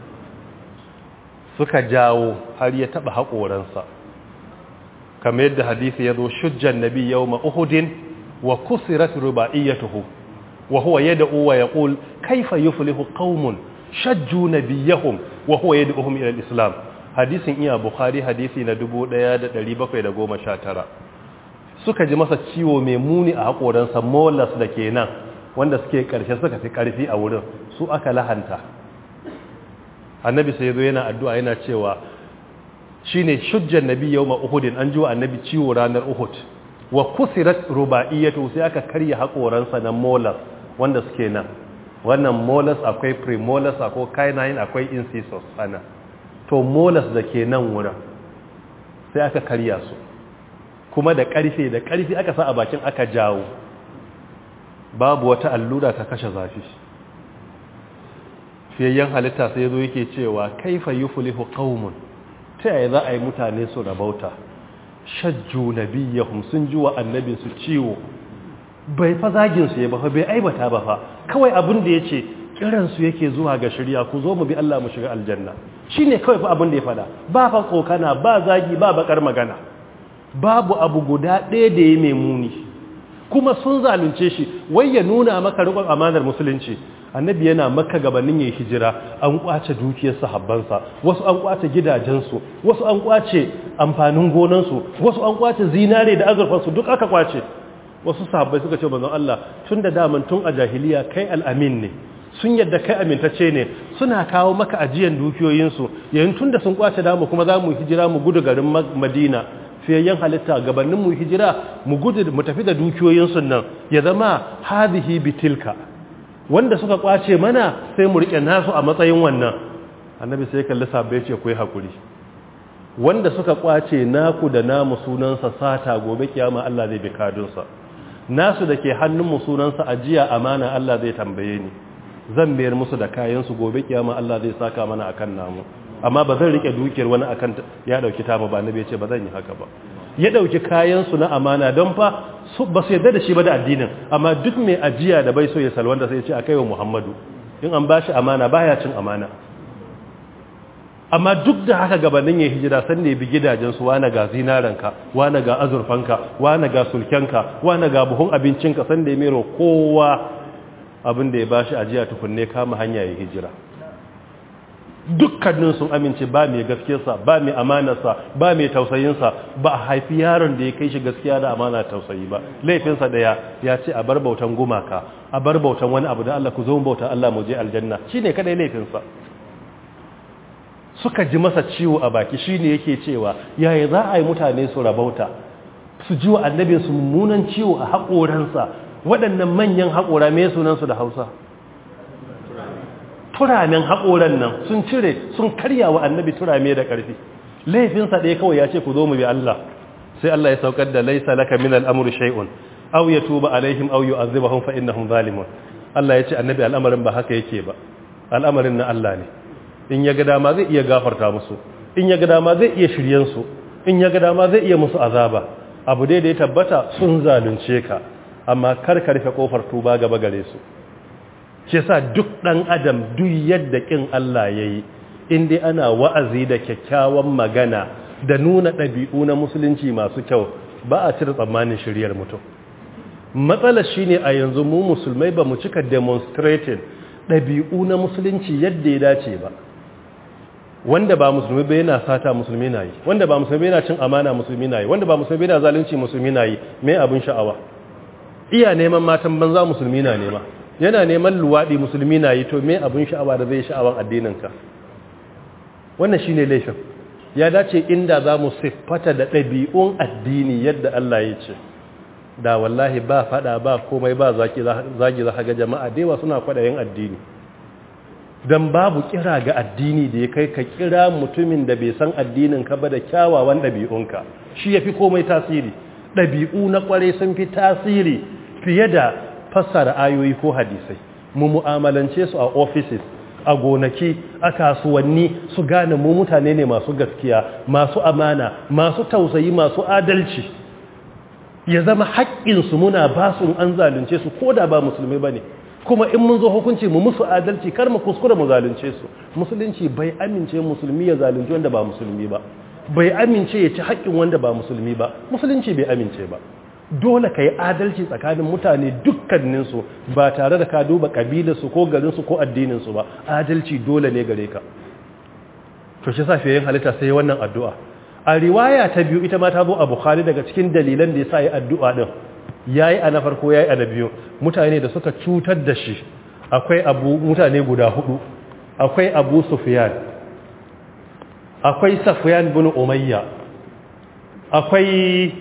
suka jawo har ya taba haƙoransa, kamar yadda hadisi ya zo, shujjan nabi yawma uhudin wa kusirat rubaiyatuhu wa huwa yad'u wa yaqul kayfa yuflihu qaumun shajju nabiyahum wa huwa yad'uhum ila al-islam. Hadisin iya Bukhari, hadisi na 1719. Suka ji masa ciwo mai muni a hakoransa, molars da ke nan wanda suke karshe suka fi karfi a wurin, su aka lahanta. Annabi sai zo yana addu'a yana cewa shine shujjan nabi yawma uhudin, an ji wa annabi ciwo ranar Uhud, wa kusirat rubaiyatu, sai aka karya hakoransa na molars wanda suke nan. Wannan molars akwai premolars, akwai canine, akwai incisors ana. To molars da ke nan wurin sai aka karya su, kuma da ƙarfi aka sa a bakin aka jawo. Babu wata allura ta kashe zafi. Fiyayyen halitta sai zo yake cewa kaifa yuflihu qaumun, ta yaya za a yi mutane su rabauta, shajju nabiyahum, sun ji wa annabin su ciwo, bai fa zagin su ya ba fa, bai aibata ba fa, kawai abin da yace kiran su yake zuwa ga shari'a, ku zo mu bi Allah mu shiga aljanna. Shine kawai fa abin da ya fada, ba fa kokana, ba zagi, ba bakar magana. Babu abu guda ɗaya da ya mai muni, kuma sun zalunce shi. Wai ya nuna maka riƙon amanar musulunci, annabi yana Makka gabanin yayin hijira, an kwace dukiyar sahabbansa, wasu an kwace gidajensu, wasu an kwace amfanin gonansu, wasu an kwace zinare da azurfansu, duk aka kwace. Wasu sahabbai suka ce manzon Allah, tunda daman tun a jahiliya kai al-amin ne, sun yadda kai amintacce ne, suna kawo maka ajiyan dukiyoyinsu, yayin tunda sun kwace damu kuma za mu hijira mu gudu garin Madina. Fiyayyen halitta gabanin mu hijira mu gudu mu tafi da dukiyoyinsu nan, ya zama hadhihi bitilka, wanda suka kwace mana sai mu rike nasu a matsayin wannan. Annabi sai kalli sabbai ce ku yi hakuri, wanda suka kwace naku da namu sunansa sata, gobe kiyama Allah zai bi kadunsa. Nasu da ke hannunmu sunansa ajiya amana, Allah zai tambaye ni, zan mayar musu da kayansu, gobe kiyama Allah zai saka mana akan namu. Amma ba zan rike dukiyar wani akan ya dauki ta ba. Annabi ya ce ba zan yi haka ba. Ya dauki kayansu na amana don fa su ba su yarda da shi ba da addinin, amma duk mai ajiya da bai so ya salwanta sai ya ce akai wa Muhammadu, in an bashi amana baya cin amana. Amma duk da haka gabanin ya hijira san ne bi gidajensu, wane ga zinaranka, wane ga azurfanka, wane ga sulkenka, wane ga buhun abincinka, san da ya mero kowa abin da ya bashi ajiya tukunne kama hanya ya hijira. Dukkanin sun amince ba mai gaskiyarsa, ba mai amanarsa, ba mai tausayinsa, ba a haifi yaron da ya kai shi gaskiya da amana tausayi ba. Laifinsa daya ya ce a bar bautan gumaka, a bar bautan wani abu da Allah, ku zo bautan Allah mu je aljanna, shine kadai laifinsa. Suka ji masa ciwo a baki, shine yake cewa yaya za a yi mutane su rabauta, su ji wa annabin su mummunan ciwo a haƙoransa. Waɗannan manyan haƙora me sunansu da Hausa? Turamen haƙoran nan sun cire, sun karya wa annabi turame da ƙarfi. Laifinsa ɗaya kawai ya ce ku zo mu bi Allah. Sai Allah ya saukar da laisa laka min al'amri shay'un aw yatuba alaihim aw yu'adhibahum fa innahum zalimun. Allah ya ce annabi al'amarin ba haka yake ba, al'amarin na Allah ne. In ya ga dama zai iya gafarta musu, in ya ga dama zai iya shiryen su, in ya ga dama zai iya musu azaba. Abu dai da ya tabbata sun zalunce ka, amma kar ka rufe kofar tuba gaba gare su. Shi yasa duk dan adam duk yadda kin Allah yayi, in dai ana wa'azi da kyakkyawan magana da nuna ɗabi'u na musulunci masu kyau, ba a cire tsammanin shiryar mutum. Matsalar shine a yanzu mu musulmai ba mu cika demonstrating ɗabi'u na musulunci yadda ya dace ba. Wanda ba musulmi ba yana sata, musulmi na yi. Wanda ba musulmi yana cin amana, musulmi na yi. Wanda ba musulmi yana zalunci, musulmi na yi. Me abin sha'awa? Iya neman matan banza, musulmi na nema. Yana neman luwaɗi, musulmi na yi. To me abin sha'awa da zai sha'awan addininka? Wannan shine laifin. Ya dace inda za mu siffata da ɗabi'un addini yadda Allah ya ce, da wallahi ba fada ba komai ba zagi za ga jama'a da yawa suna kwaɗayin addini. Don babu kira ga addini da ya kai ka kira mutumin da bai san addinin ka ba da kyawawan ɗabi'unka, shi ya fi komai tasiri. Ɗabi'u na ƙware sun fi tasiri fiye da fassara ayoyi ko hadisai. Mu mu'amalance su a offices, a gonaki, a kasuwanni, su gane mu mutane ne masu gaskiya, masu amana, masu tausayi, masu adalci. Ya zama haƙƙinsu muna ba su an zalunce su ko da ba musulmi ba ne, kuma in mun zo hukunci mu musu adalci, kar mu kuskura mu zalunce su. Musulunci bai amince musulmi ya zalunci wanda ba musulmi ba, bai amince ya ci haƙƙin wanda ba musulmi ba. Musulunci bai amince ba. Dole ka yi adalci tsakanin mutane dukkaninsu ba tare da ka duba ƙabilarsu ko garinsu ko addininsu ba. Adalci dole ne gare ka. To shi sa fiye halitta sai wannan addu'a. A riwaya ta biyu ita ma ta zo a Bukhari daga cikin dalilan da ya sa yi addu'a ɗin. Ya yi a na farko, ya yi a na biyu. Mutane da suka cutar da shi, akwai mutane guda hudu. Akwai Abu Sufyan, akwai Safwan bin Umayya, akwai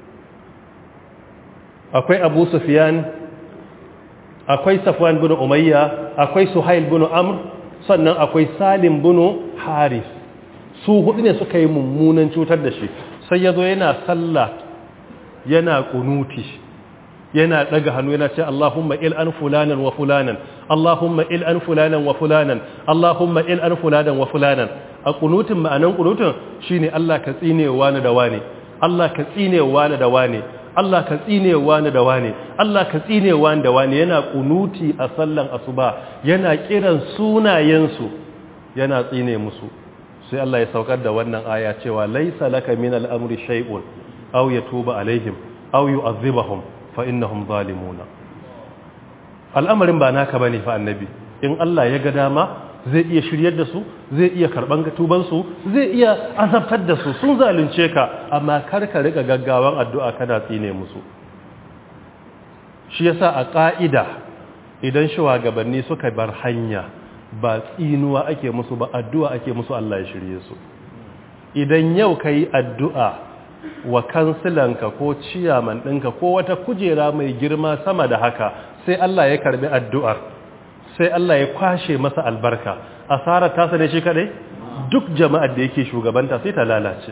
Abu Sufyan, akwai Safwan bin Umayya, akwai Suhail bin Amr, sannan akwai Salim bin Haris. Su hudu ne suka yi mummunan cutar da shi. Sai ya zo yana sallah, yana kunuti, yana daga hannu yana ce Allahumma il'an fulanan wa fulanan, Allahumma il'an fulanan wa fulanan, Allahumma il'an fulanan wa fulanan. A kunutin ma'anan kunutin shine Allah ka tsine wani da wani, Allah ka tsine wani da wani, Allah ka tsine wani da wani, Allah ka tsine wani da wani. Yana kunuti a sallan asuba, yana kiran sunayensu, yana tsine musu. Sai Allah ya saukar da wannan aya cewa laisa laka min al'amri shay'un aw yatuba alaihim aw yu'adhibahum fa innahum zalimuna. Al'amarin ba naka bane fa annabi. In Allah ya ga dama zai iya shiryar da su, zai iya karban tuban su, zai iya azabtar da su, sun zalunce ka, amma kar ka rika gaggawan addu'a kana tsine musu. Shi yasa a ka'ida idan shugabanni suka bar hanya, ba tsinuwa ake musu ba, addu'a ake musu Allah ya shirye su. Idan yau ka yi addu'a wa kansilanka ko ciyaman ɗinka ko wata kujera mai girma sama da haka, sai Allah ya karbi addu'ar, sai Allah ya kwashe masa albarka, asarar tasa ne shi kadai, duk jama'ar da yake shugabanta sai ta lalace.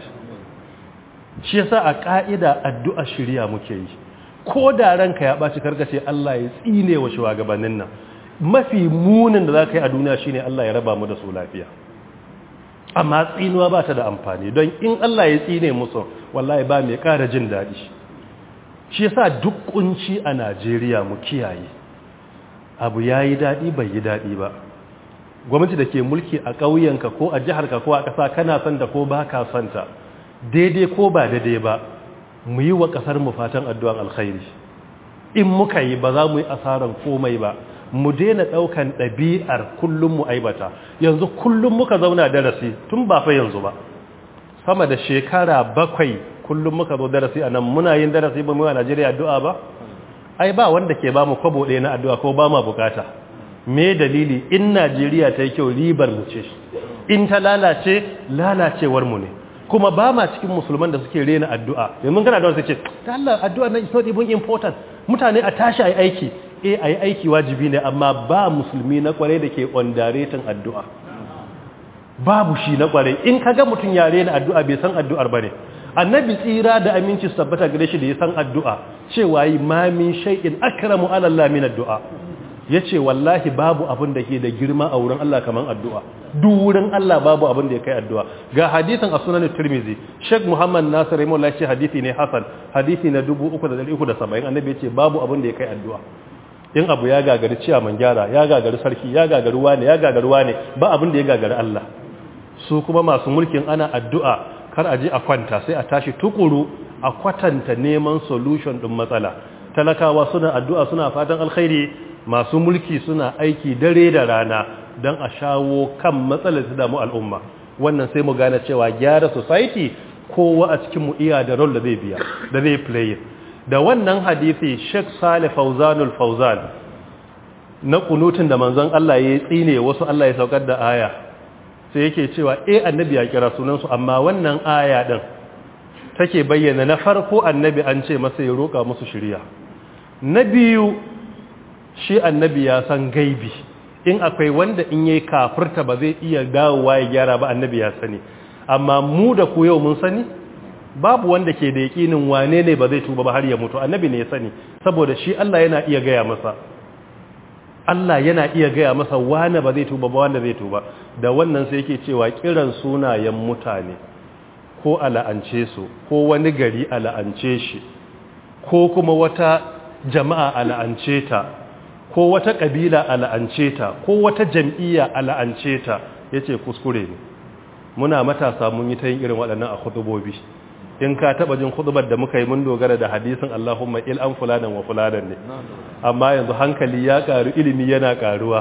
Shi yasa a ka'ida addu'a shiriya muke yi, ko da ranka ya ɓaci karkace Allah ya tsine wa shugabannin nan. Mafi munin da za ka yi a duniya shine Allah ya raba mu da su lafiya, amma tsinuwa ba ta da amfani, don in Allah ya tsine musu wallahi ba mai ƙara jin daɗi. Shi yasa duk kunci a Najeriya mu kiyaye, abu ya yi daɗi bai yi daɗi ba, gwamnati da ke mulki a ƙauyenka ko a jiharka ko a ƙasa kana son da ko ba ka son ta, daidai ko ba daidai ba, mu yi wa ƙasar mu fatan addu'an alkhairi. In muka yi ba za mu yi asaran komai ba, mu daina ɗaukan ɗabi'ar kullum mu aibata. Yanzu kullum muka zauna darasi tun ba fa yanzu ba, sama da shekara 7 kullum muka zo darasi a nan muna yin darasi ba mu yi a Najeriya addu'a ba? Ai ba wanda ke ba mu kwabo ɗaya na addu'a ko ba ma bukata. Me dalili? In Najeriya ta yi kyau ribar mu ce, in ta lalace lalacewar mu ne. Kuma ba ma cikin musulman da suke rena addu'a. Yanzu kana da wasu ce, ta Allah addu'a na is not even important. Mutane a tashi a yi aiki. A yi aiki wajibi ne, amma ba musulmi na kwarai da ke ƙwandaretin addu'a. Babu shi na kwarai. In ka ga mutum ya rena addu'a bai san addu'ar ba ne. Annabi tsira da aminci su tabbata gare shi da ya san addu'a, cewa yi mamin shay'in akramu ala Allah min addu'a. Ya ce wallahi babu abin da ke da girma a wurin Allah kamar addu'a. Duk wurin Allah babu abin da ya kai addu'a. Ga hadisin a sunan Tirmidhi, Sheikh Muhammad Nasir rahimahullah ce hadisi ne hasan, hadisi na 3370, annabi ya ce babu abin da ya kai addu'a. In abu ya gagari ciyaman gyara, ya gagari sarki, ya gagari wane, ba abin da ya gagari Allah. Su kuma masu mulkin ana addu'a, kar a je a kwanta, sai a tashi tukuru a kwatanta neman solution din matsala. Talakawa suna addu'a suna fatan alkhairi, masu mulki suna aiki dare da rana don a shawo kan matsalar su damu al'umma. Wannan sai mu gane cewa gyara society kowa a cikin mu iya da role da zai biya, da zai play. Da wannan hadisi Sheikh Salih Fawzanul Fawzan na kunutun da manzon Allah ya tsine wasu Allah ya saukar da aya, sai yake cewa annabi ya kira sunan su, amma wannan aya din take bayyana na farko annabi an ce masa ya roka musu shiriya, na biyu shi annabi ya san gaibi, in akwai wanda in yayi kafirta ba zai iya dawowa ya gyara ba annabi ya sani, amma mu da ku yau mun sani. Babu wanda ke da yakinin wane ne ba zai tuba ba har ya mutu, annabi ne ya sani, saboda shi Allah yana iya gaya masa, Allah yana iya gaya masa wane ba zai tuba ba wanda zai tuba. Da wannan sai yake cewa kiran sunayen mutane ko ala'ance su, ko wani gari ala'ance shi, ko kuma wata jama'a ala'ance ta, ko wata kabila ala'ance ta, ko wata jam'iyya ala'ance ta, yace kuskure ne. Muna matasa mun yi ta yin irin waɗannan a khutubobi. In ka taba jin khutbar da muka yi mun dogara da hadisin Allahumma il an fulanan wa fulanan ne, amma yanzu hankali ya karu, ilimi yana karuwa.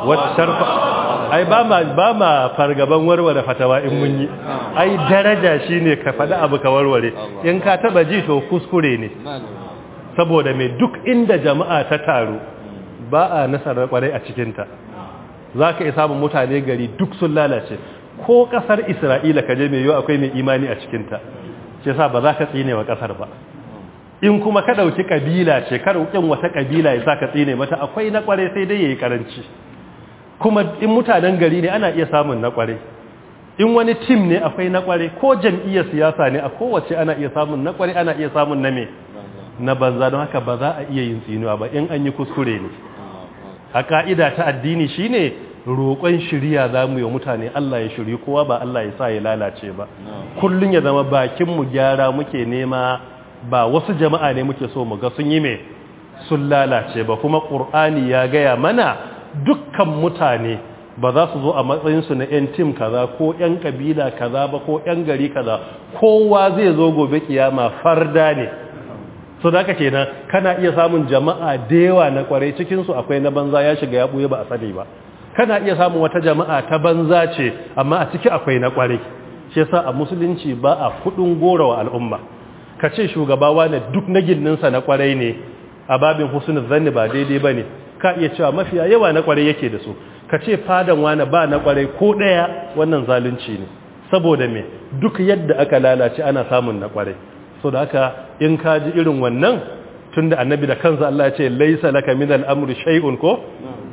Ai ba ma fargaban warware fatawa in mun yi, ai daraja shine ka faɗi abu ka warware. In ka taba ji to kuskure ne, saboda mai duk inda jama'a ta taru ba a nasarar kwarai a cikinta. Za ka isa samun mutane gari duk sun lalace, ko ƙasar Isra'ila ka je mai yiwu akwai mai imani a cikinta. Ce sa ba za ka tsine wa kasar ba. In kuma ka dauki kabila ce, ka dauki wata kabila ya sa ka tsine mata, akwai na kware sai dai yayi karanci. Kuma in mutanen gari ne ana iya samun na kware. In wani team ne akwai na kware, ko jam'iyyar siyasa ne a kowace ana iya samun na kware, ana iya samun na me na banza, don haka ba za a iya yin tsinuwa ba in an yi kuskure ne. A ka'ida ta addini shine roƙon shiriya za mu yi mutane, Allah ya shiri kowa ba Allah ya sa ya lalace ba. Kullum ya zama bakinmu gyara muke nema, ba wasu jama'a ne muke so mu ga sun yi mai sun lalace ba. Kuma ƙur'ani ya gaya mana dukkan mutane ba za su zo a matsayinsu na 'yan tim kaza ko 'yan kabila kaza ba ko 'yan gari kaza, kowa zai zo gobe kiyama farda ne. So da haka kenan kana iya samun jama'a da yawa na kwarai, cikinsu akwai na banza ya shiga ya ɓuye ba a sani ba. Kana iya samun wata jama'a ta banza ce amma a ciki akwai na kwarai. Shi yasa a musulunci ba a kudin gora wa al'umma. Ka ce shugabawa ne duk na ginninsa na kwarai ne, a babin husnul zanni ba daidai bane. Ka iya cewa mafiya yawa na kwarai yake da su. Ka ce fadan wani ba na kwarai ko daya, wannan zalunci ne. Saboda me duk yadda aka lalace ana samun na kwarai. So da haka in ka ji irin wannan, tunda annabi da kansa Allah ya ce laisa laka minal amri shay'un ko,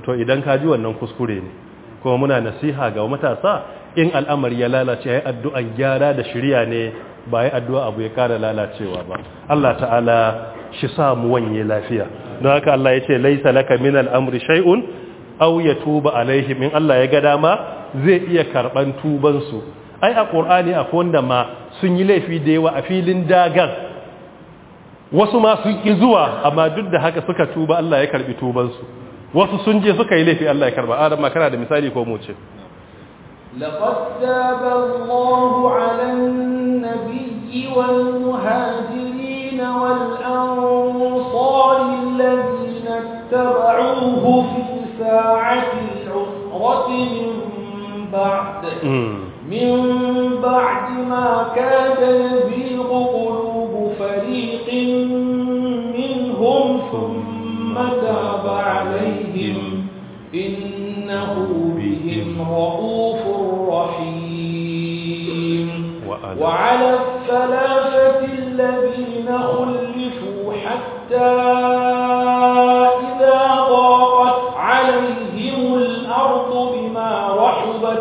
to idan ka ji wannan kuskure ne kuma muna nasiha ga matasa in al'amari ya lalace yayi addu'an gyara da shiriya ne ba yi addu'a abu ya kara lalacewa ba Allah ta'ala shi sa mu wanye lafiya don haka Allah ya ce laisa laka min al'amri shay'un aw yatuba alaihim in Allah ya ga dama zai iya karban tuban su ai a Qur'ani akwai wanda ma sun yi laifi da yawa a filin dagan wasu ma sun ki zuwa amma duk da haka suka tuba Allah ya karbi tuban su wasu sun je suka yi laifi Allah ya karba adam ma kana da misali ko mu ce لقد تاب الله على النبي والمهاجرين والأنصار الذين اتبعوه في ساعة العسرة من بعد ما كاد يزيغ قلوب فريق منهم ثم تاب عليهم إنه بهم رؤوف رحيم وعلى الثلاثة الذين خلفوا حتى إذا ضاقت عليهم الأرض بما رحبت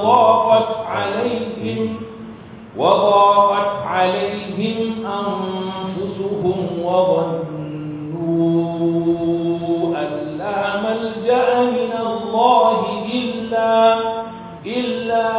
وضاقت عليهم أنفسهم وظنوا أن لا ملجأ من الله إلا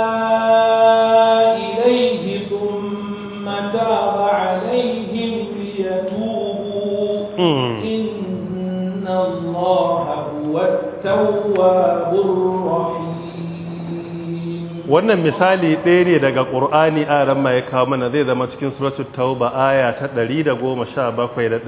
إليه ثم تاب عليهم ليتوبوا إن الله هو التواب الرحيم. wannan misali ɗaya ne daga ƙur'ani a ran mai kawo mana zai zama cikin suratul tauba aya ta 117 da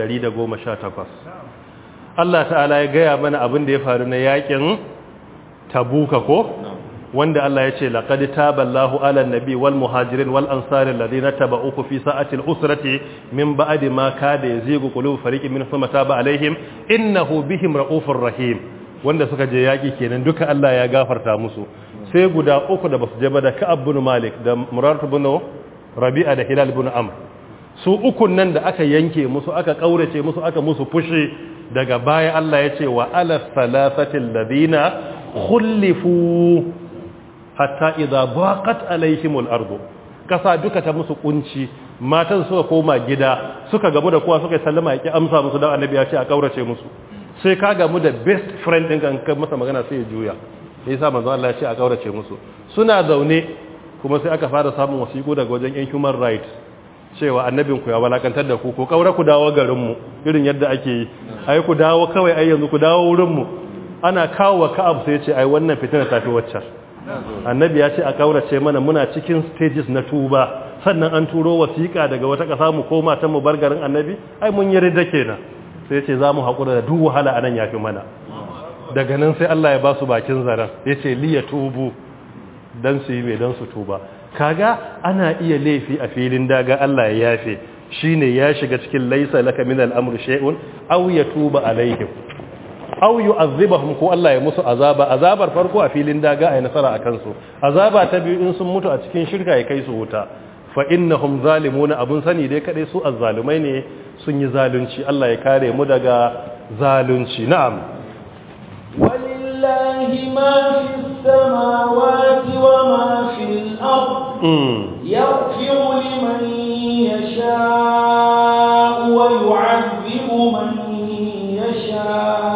118. Allah ta'ala ya gaya mana abin da ya faru na yakin tabuka ko wanda Allah ya ce laqad taballahu ala nabi wal muhajirin wal ansari alladhina tabauku fi sa'ati al-usrati min ba'di ma kada yazigu qulubu fariqin minhum thumma taba alaihim innahu bihim raufur rahim wanda suka je yaki kenan duka Allah ya gafarta musu sai guda uku da basu je ba da Ka'ab bin Malik da Muraratu bin Rabi'a da Hilal bin Amr su ukun nan da aka yanke musu aka kaurace musu aka musu fushi daga baya Allah ya ce wa ala salasatil ladina khulifu hatta idza baqat alaihimul ardu kasa duka ta musu kunci matan suka koma gida suka gamu da kowa suka sallama yake amsa musu dan annabi ya ce a kaurace musu sai ka gamu da best friend din kan masa magana sai ya juya yasa manzo Allah ya ce a kaurace musu suna zaune kuma sai aka fara samun wasiku daga wajen yan human rights cewa annabinku ya walakantar da ku ko kaura ku dawo garinmu irin yadda ake yi ai ku dawo kawai ai yanzu ku dawo wurinmu ana kawo wa Ka'ab sai ya ce ai wannan fitina tafi waccan annabi ya ce a kaurace mana muna cikin stages na tuba sannan an turo wasiƙa daga wata ƙasa mu koma ta mu bar garin annabi ai mun yi ridda kenan sai ya ce za mu haƙura da duk wahala anan yafi mana daga nan sai Allah ya ba su bakin zaren ya ce liya tubu dan su yi mai dan su tuba kaga ana iya laifi a filin daga Allah ya yafe shine ya shiga cikin laisa laka min al-amri shay'un aw yatuba alaihim aw yu'adhibahum ko Allah ya musu azabar farko a filin daga ay nasara akan su azaba ta biyu in sun mutu a cikin shirka ya kai su wuta fa innahum zalimuna abun sani dai kadai su azzalumai ne sun yi zalunci Allah ya kare mu daga zalunci na'am walillahi ma fis samawati wa ma fil ard yaghfiru liman yasha wa yu'adhibu man yasha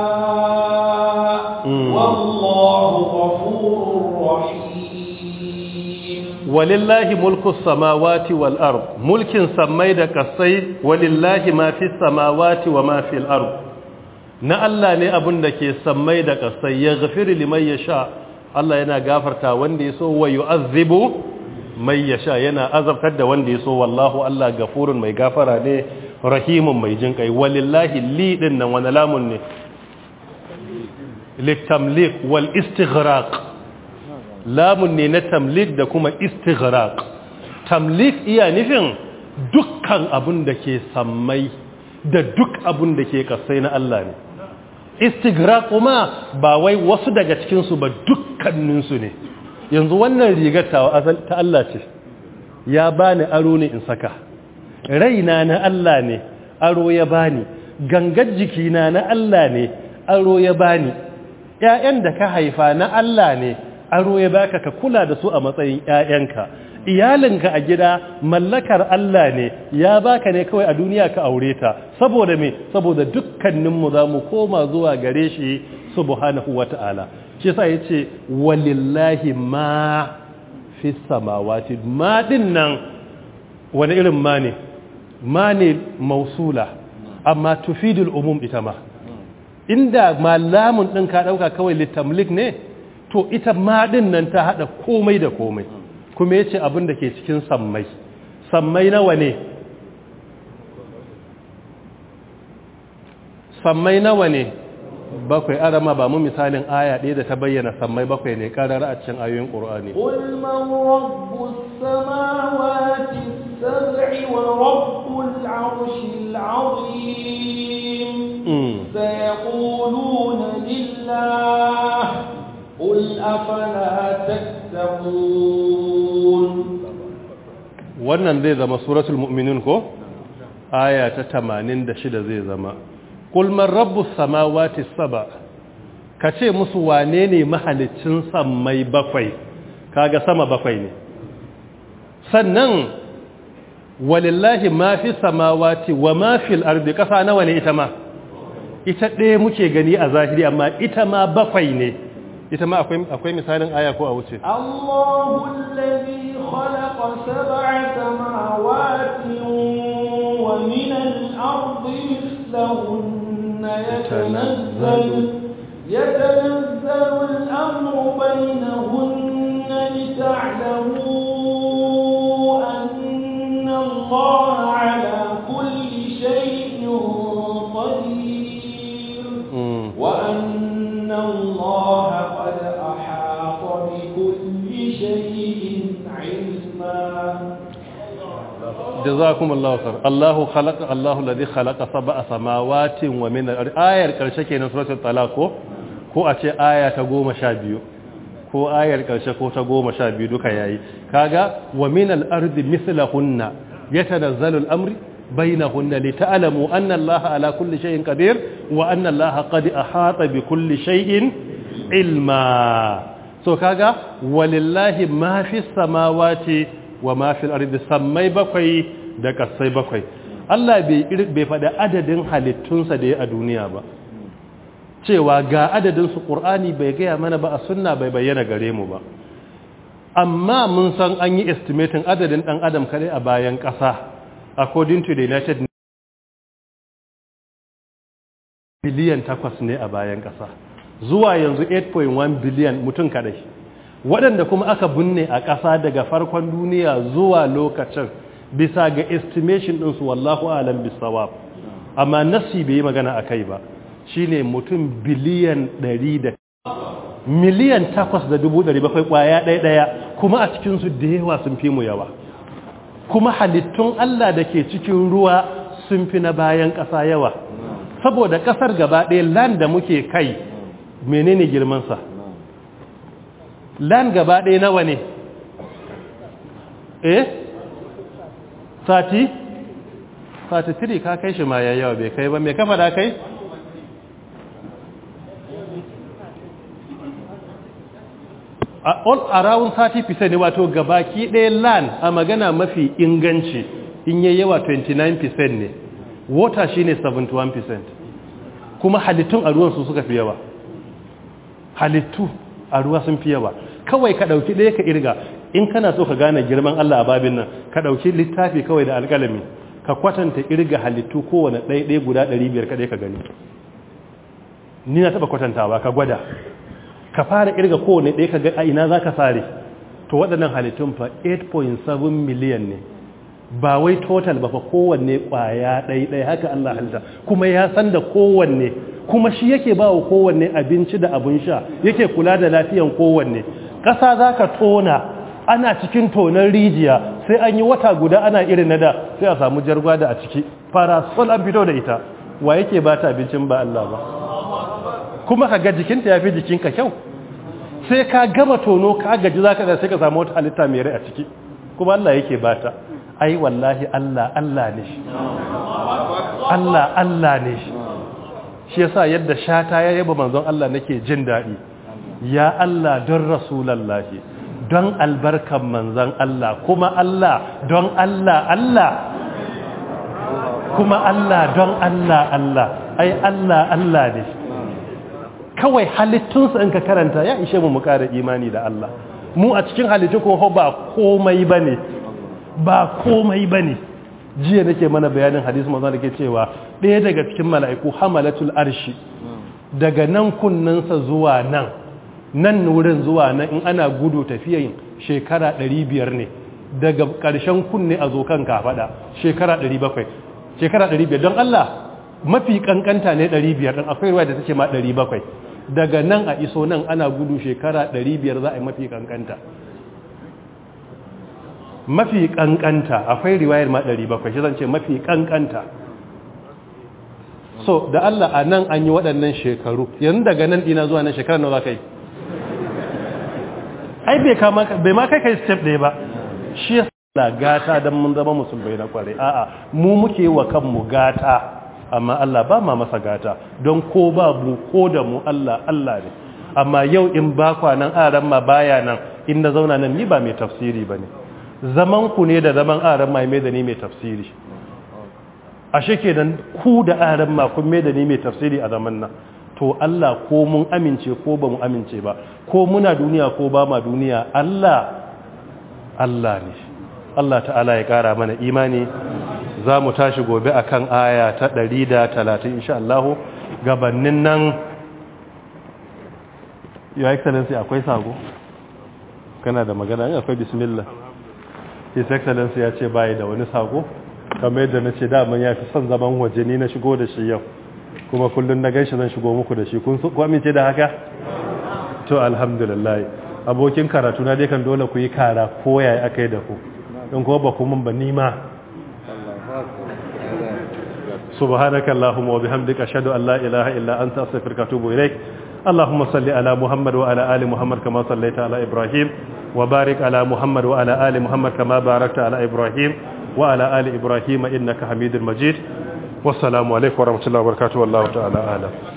walillahi mulku samawati wal ard mulkin samai da kasai walillahi ma fi samawati wa ma fil ard na Allah ne abin da ke samai da kasai ya ghafiri liman yasha Allah yana gafarta wanda yaso wa yu'azzibu mai yasha yana azabtar da wanda yaso wallahu Allah gafurun mai gafara ne rahimun mai jinkai walillahi li din nan wani lamun ne litamlik wal istighraq lamun ne na tamlik da kuma istighraq tamlik iya nufin dukkan abun da ke sammai da duk abun da ke kasai na Allah ne istighraq kuma ba wai wasu daga cikin su ba dukkanin su ne yanzu wannan rigar ta Allah ce ya bani aro ne in saka raina na Allah ne aro ya bani gangar jikina na Allah ne aro ya bani ƴaƴan da ka haifa na Allah ne aro ya baka ka kula da su a matsayin ƴaƴanka iyalinka a gida mallakar Allah ne ya baka ne kawai a duniya ka aure ta saboda me saboda dukkaninmu za mu koma zuwa gare shi subhanahu wata'ala shi yasa yace walillahi ma fis samawati ma din nan wani irin ma ne mausula amma tufidul umum ita ma inda malamun din ka dauka kawai litamlik ne to ita ma din nan ta hada komai da komai kuma yace abin da ke cikin sammai nawa ne sammai nawa ne bakwai arama ba mu misalin aya ɗaya da ta bayyana sammai bakwai ne karara a cikin ayoyin Qur'ani qul man rabbus samawati as-sab'i wa rabbul 'arshil 'azim sayaquluna lillah qul afala tattaqun wannan zai zama suratul mu'minun ko aya ta 86 zai zama qul man rabbus samawati as-sab' kace musu wane ne mahalicin sammai bakwai kaga sama bakwai ne sannan walillahi ma fi samawati wa ma fil ardi kasa nawa ne ita ma ita ɗaya muke gani a zahiri amma ita ma bakwai ne ita ma akwai misalin aya ko a wuce Allahu alladhi khalaqa sab'a samawati wa min al-ardi mithlahunna yatanazzalu al-amru baynahunna lita'lamu anna Allaha 'ala kulli shay'in qadir wa anna Allaha qad ahata bi kulli shay'in 'ilma jazakumullahu khair Allahu alladhi khalaqa sab'a samawati wa min al-ayar karshe kenan suratul talaq ko a ce aya ta 12 ko ayar karshe ko ta 12 duka yayi kaga wa min al-ardi mithlahunna yatanazzalu al-amru bainahunna lita'lamu anna Allaha ala kulli shay'in qadir wa anna Allaha qad ahata bi kulli shay'in ilma so kaga walillahi ma fis samawati wa ma fil ardi sammai bakwai da kasai bakwai Allah bai faɗa adadin halittunsa da ya a duniya ba cewa ga adadin su Qur'ani bai gaya mana ba a sunna bai bayyana gare mu ba amma mun san an yi estimating adadin dan adam kare a bayan ƙasa according to the United Nations biliyan 8 ne a bayan ƙasa zuwa yanzu 8.1 biliyan mutum kadai waɗanda kuma aka binne a ƙasa daga farkon duniya zuwa lokacin bisa ga estimation ɗinsu wallahu alam bisawab amma nasi bai yi magana a kai ba shine mutum biliyan 100 miliyan 8,700 kwaya ɗaya kuma a cikinsu da yawa sun fi mu yawa kuma halittun Allah da ke cikin ruwa sun fi na bayan ƙasa yawa saboda ƙasar gaba ɗaya land da muke kai menene girmansa land gaba ɗaya nawa ne 33 ka kai shi ma yawa bai kai ba mai kafa da kai all around 30% ne wato gabaki ɗaya land a magana mafi inganci in yayi yawa 29% ne water shine 71% kuma halittun a ruwan su suka fi yawa halittu a ruwa sun fi yawa kawai ka dauki ɗaya ka irga in kana so ka gane girman Allah a babin nan ka dauki littafi kawai da alƙalami ka kwatanta irga halittu kowane ɗaya guda 500 kaɗai ka gani ni na taɓa kwatantawa ka gwada ka fara irga kowane ɗaya ka ga a ina za ka sare to waɗannan halittun fa 8.7 miliyan ne ba wai total ba fa kowanne ƙwaya ɗaya haka Allah halitta kuma ya san da kowanne kuma shi yake ba wa kowanne abinci da abin sha yake kula da lafiyan kowanne ƙasa za ka tona ana cikin tonon rijiya sai an yi wata guda ana irin na da sai a samu jargwada a ciki farasol an fito da ita wa yake ba ta abincin ba Allah ba kuma ka ga jikinta ya fi jikinka kyau sai ka gama tono ka gaji za ka sai ka samu wata halitta mai rai a ciki kuma Allah yake ba ta ai wallahi Allah ne shi Allah ne shi yasa yadda shata ya yaba manzon Allah nake jin daɗi. Ya Allah don rasulallahi, don albarkan manzon Allah, kuma Allah don Allah kuma Allah don Allah ai Allah ne. Kawai halittunsa in ka karanta ya ishe mu ƙara imani da Allah. Mu a cikin halittu ko ba komai bane, jiya nake mana bayanin hadisi manzo da ke cewa ɗaya daga cikin mala'iku hamalatul arshi daga nan kunnansa zuwa nan wurin zuwa nan in ana gudu tafiyan shekara 500 ne, daga ƙarshen kunne a zo kan kafada shekara 700 shekara 500. don Allah mafi kankanta ne 500 dan akwai ruwa da take ma 700. daga nan a iso nan ana gudu shekara 500 za a yi mafi kankanta akwai riwayar ma 700 shi zan ce mafi kankanta. So da Allah a nan an yi waɗannan shekaru, yanzu daga nan dina zuwa nan shekara nawa za ka yi? Ai bai ma kai step ɗaya ba. Shi yasa gata don mun zama musulmai na kware, a'a mu muke wa kanmu gata, amma Allah ba ma masa gata, don ko ba mu ko da mu Allah ne. Amma yau in ba kwanan aran ma baya nan, in na zauna nan ni ba mai tafsiri ba ne. Zaman ku ne da zaman aran ma mai da ni mai tafsiri. Ashe kenan ku da aran ma kun mai da ni mai tafsiri a zaman nan. To Allah ko mun amince ko ba mu amince ba, ko muna duniya ko ba ma duniya, Allah ne. Allah ta'ala ya kara mana imani. Za mu tashi gobe akan aya ta 130 insha Allah. Gabannin nan Your Excellency akwai sako? Kana da magana? Akwai bismillah. His Excellency ya ce bai da wani sako, kamar yadda na ce daman ya fi son zaman waje, ni na shigo da shi yau, kuma kullum na gaishe zan shigo muku da shi. Kun amince da haka? To alhamdulillah. Abokin karatu na dai kan dole ku yi kara ko yaya akai da ku, in ko ba ku mun ba nima. Subhanaka Allahumma wa bihamdika ashhadu an la ilaha illa anta astaghfiruka wa atubu ilaik. اللهم صل على محمد وعلى آل محمد كما صليت على إبراهيم وبارك على محمد وعلى آل محمد كما باركت على إبراهيم وعلى آل إبراهيم إنك حميد مجيد والسلام عليكم ورحمة الله وبركاته والله تعالى أعلم.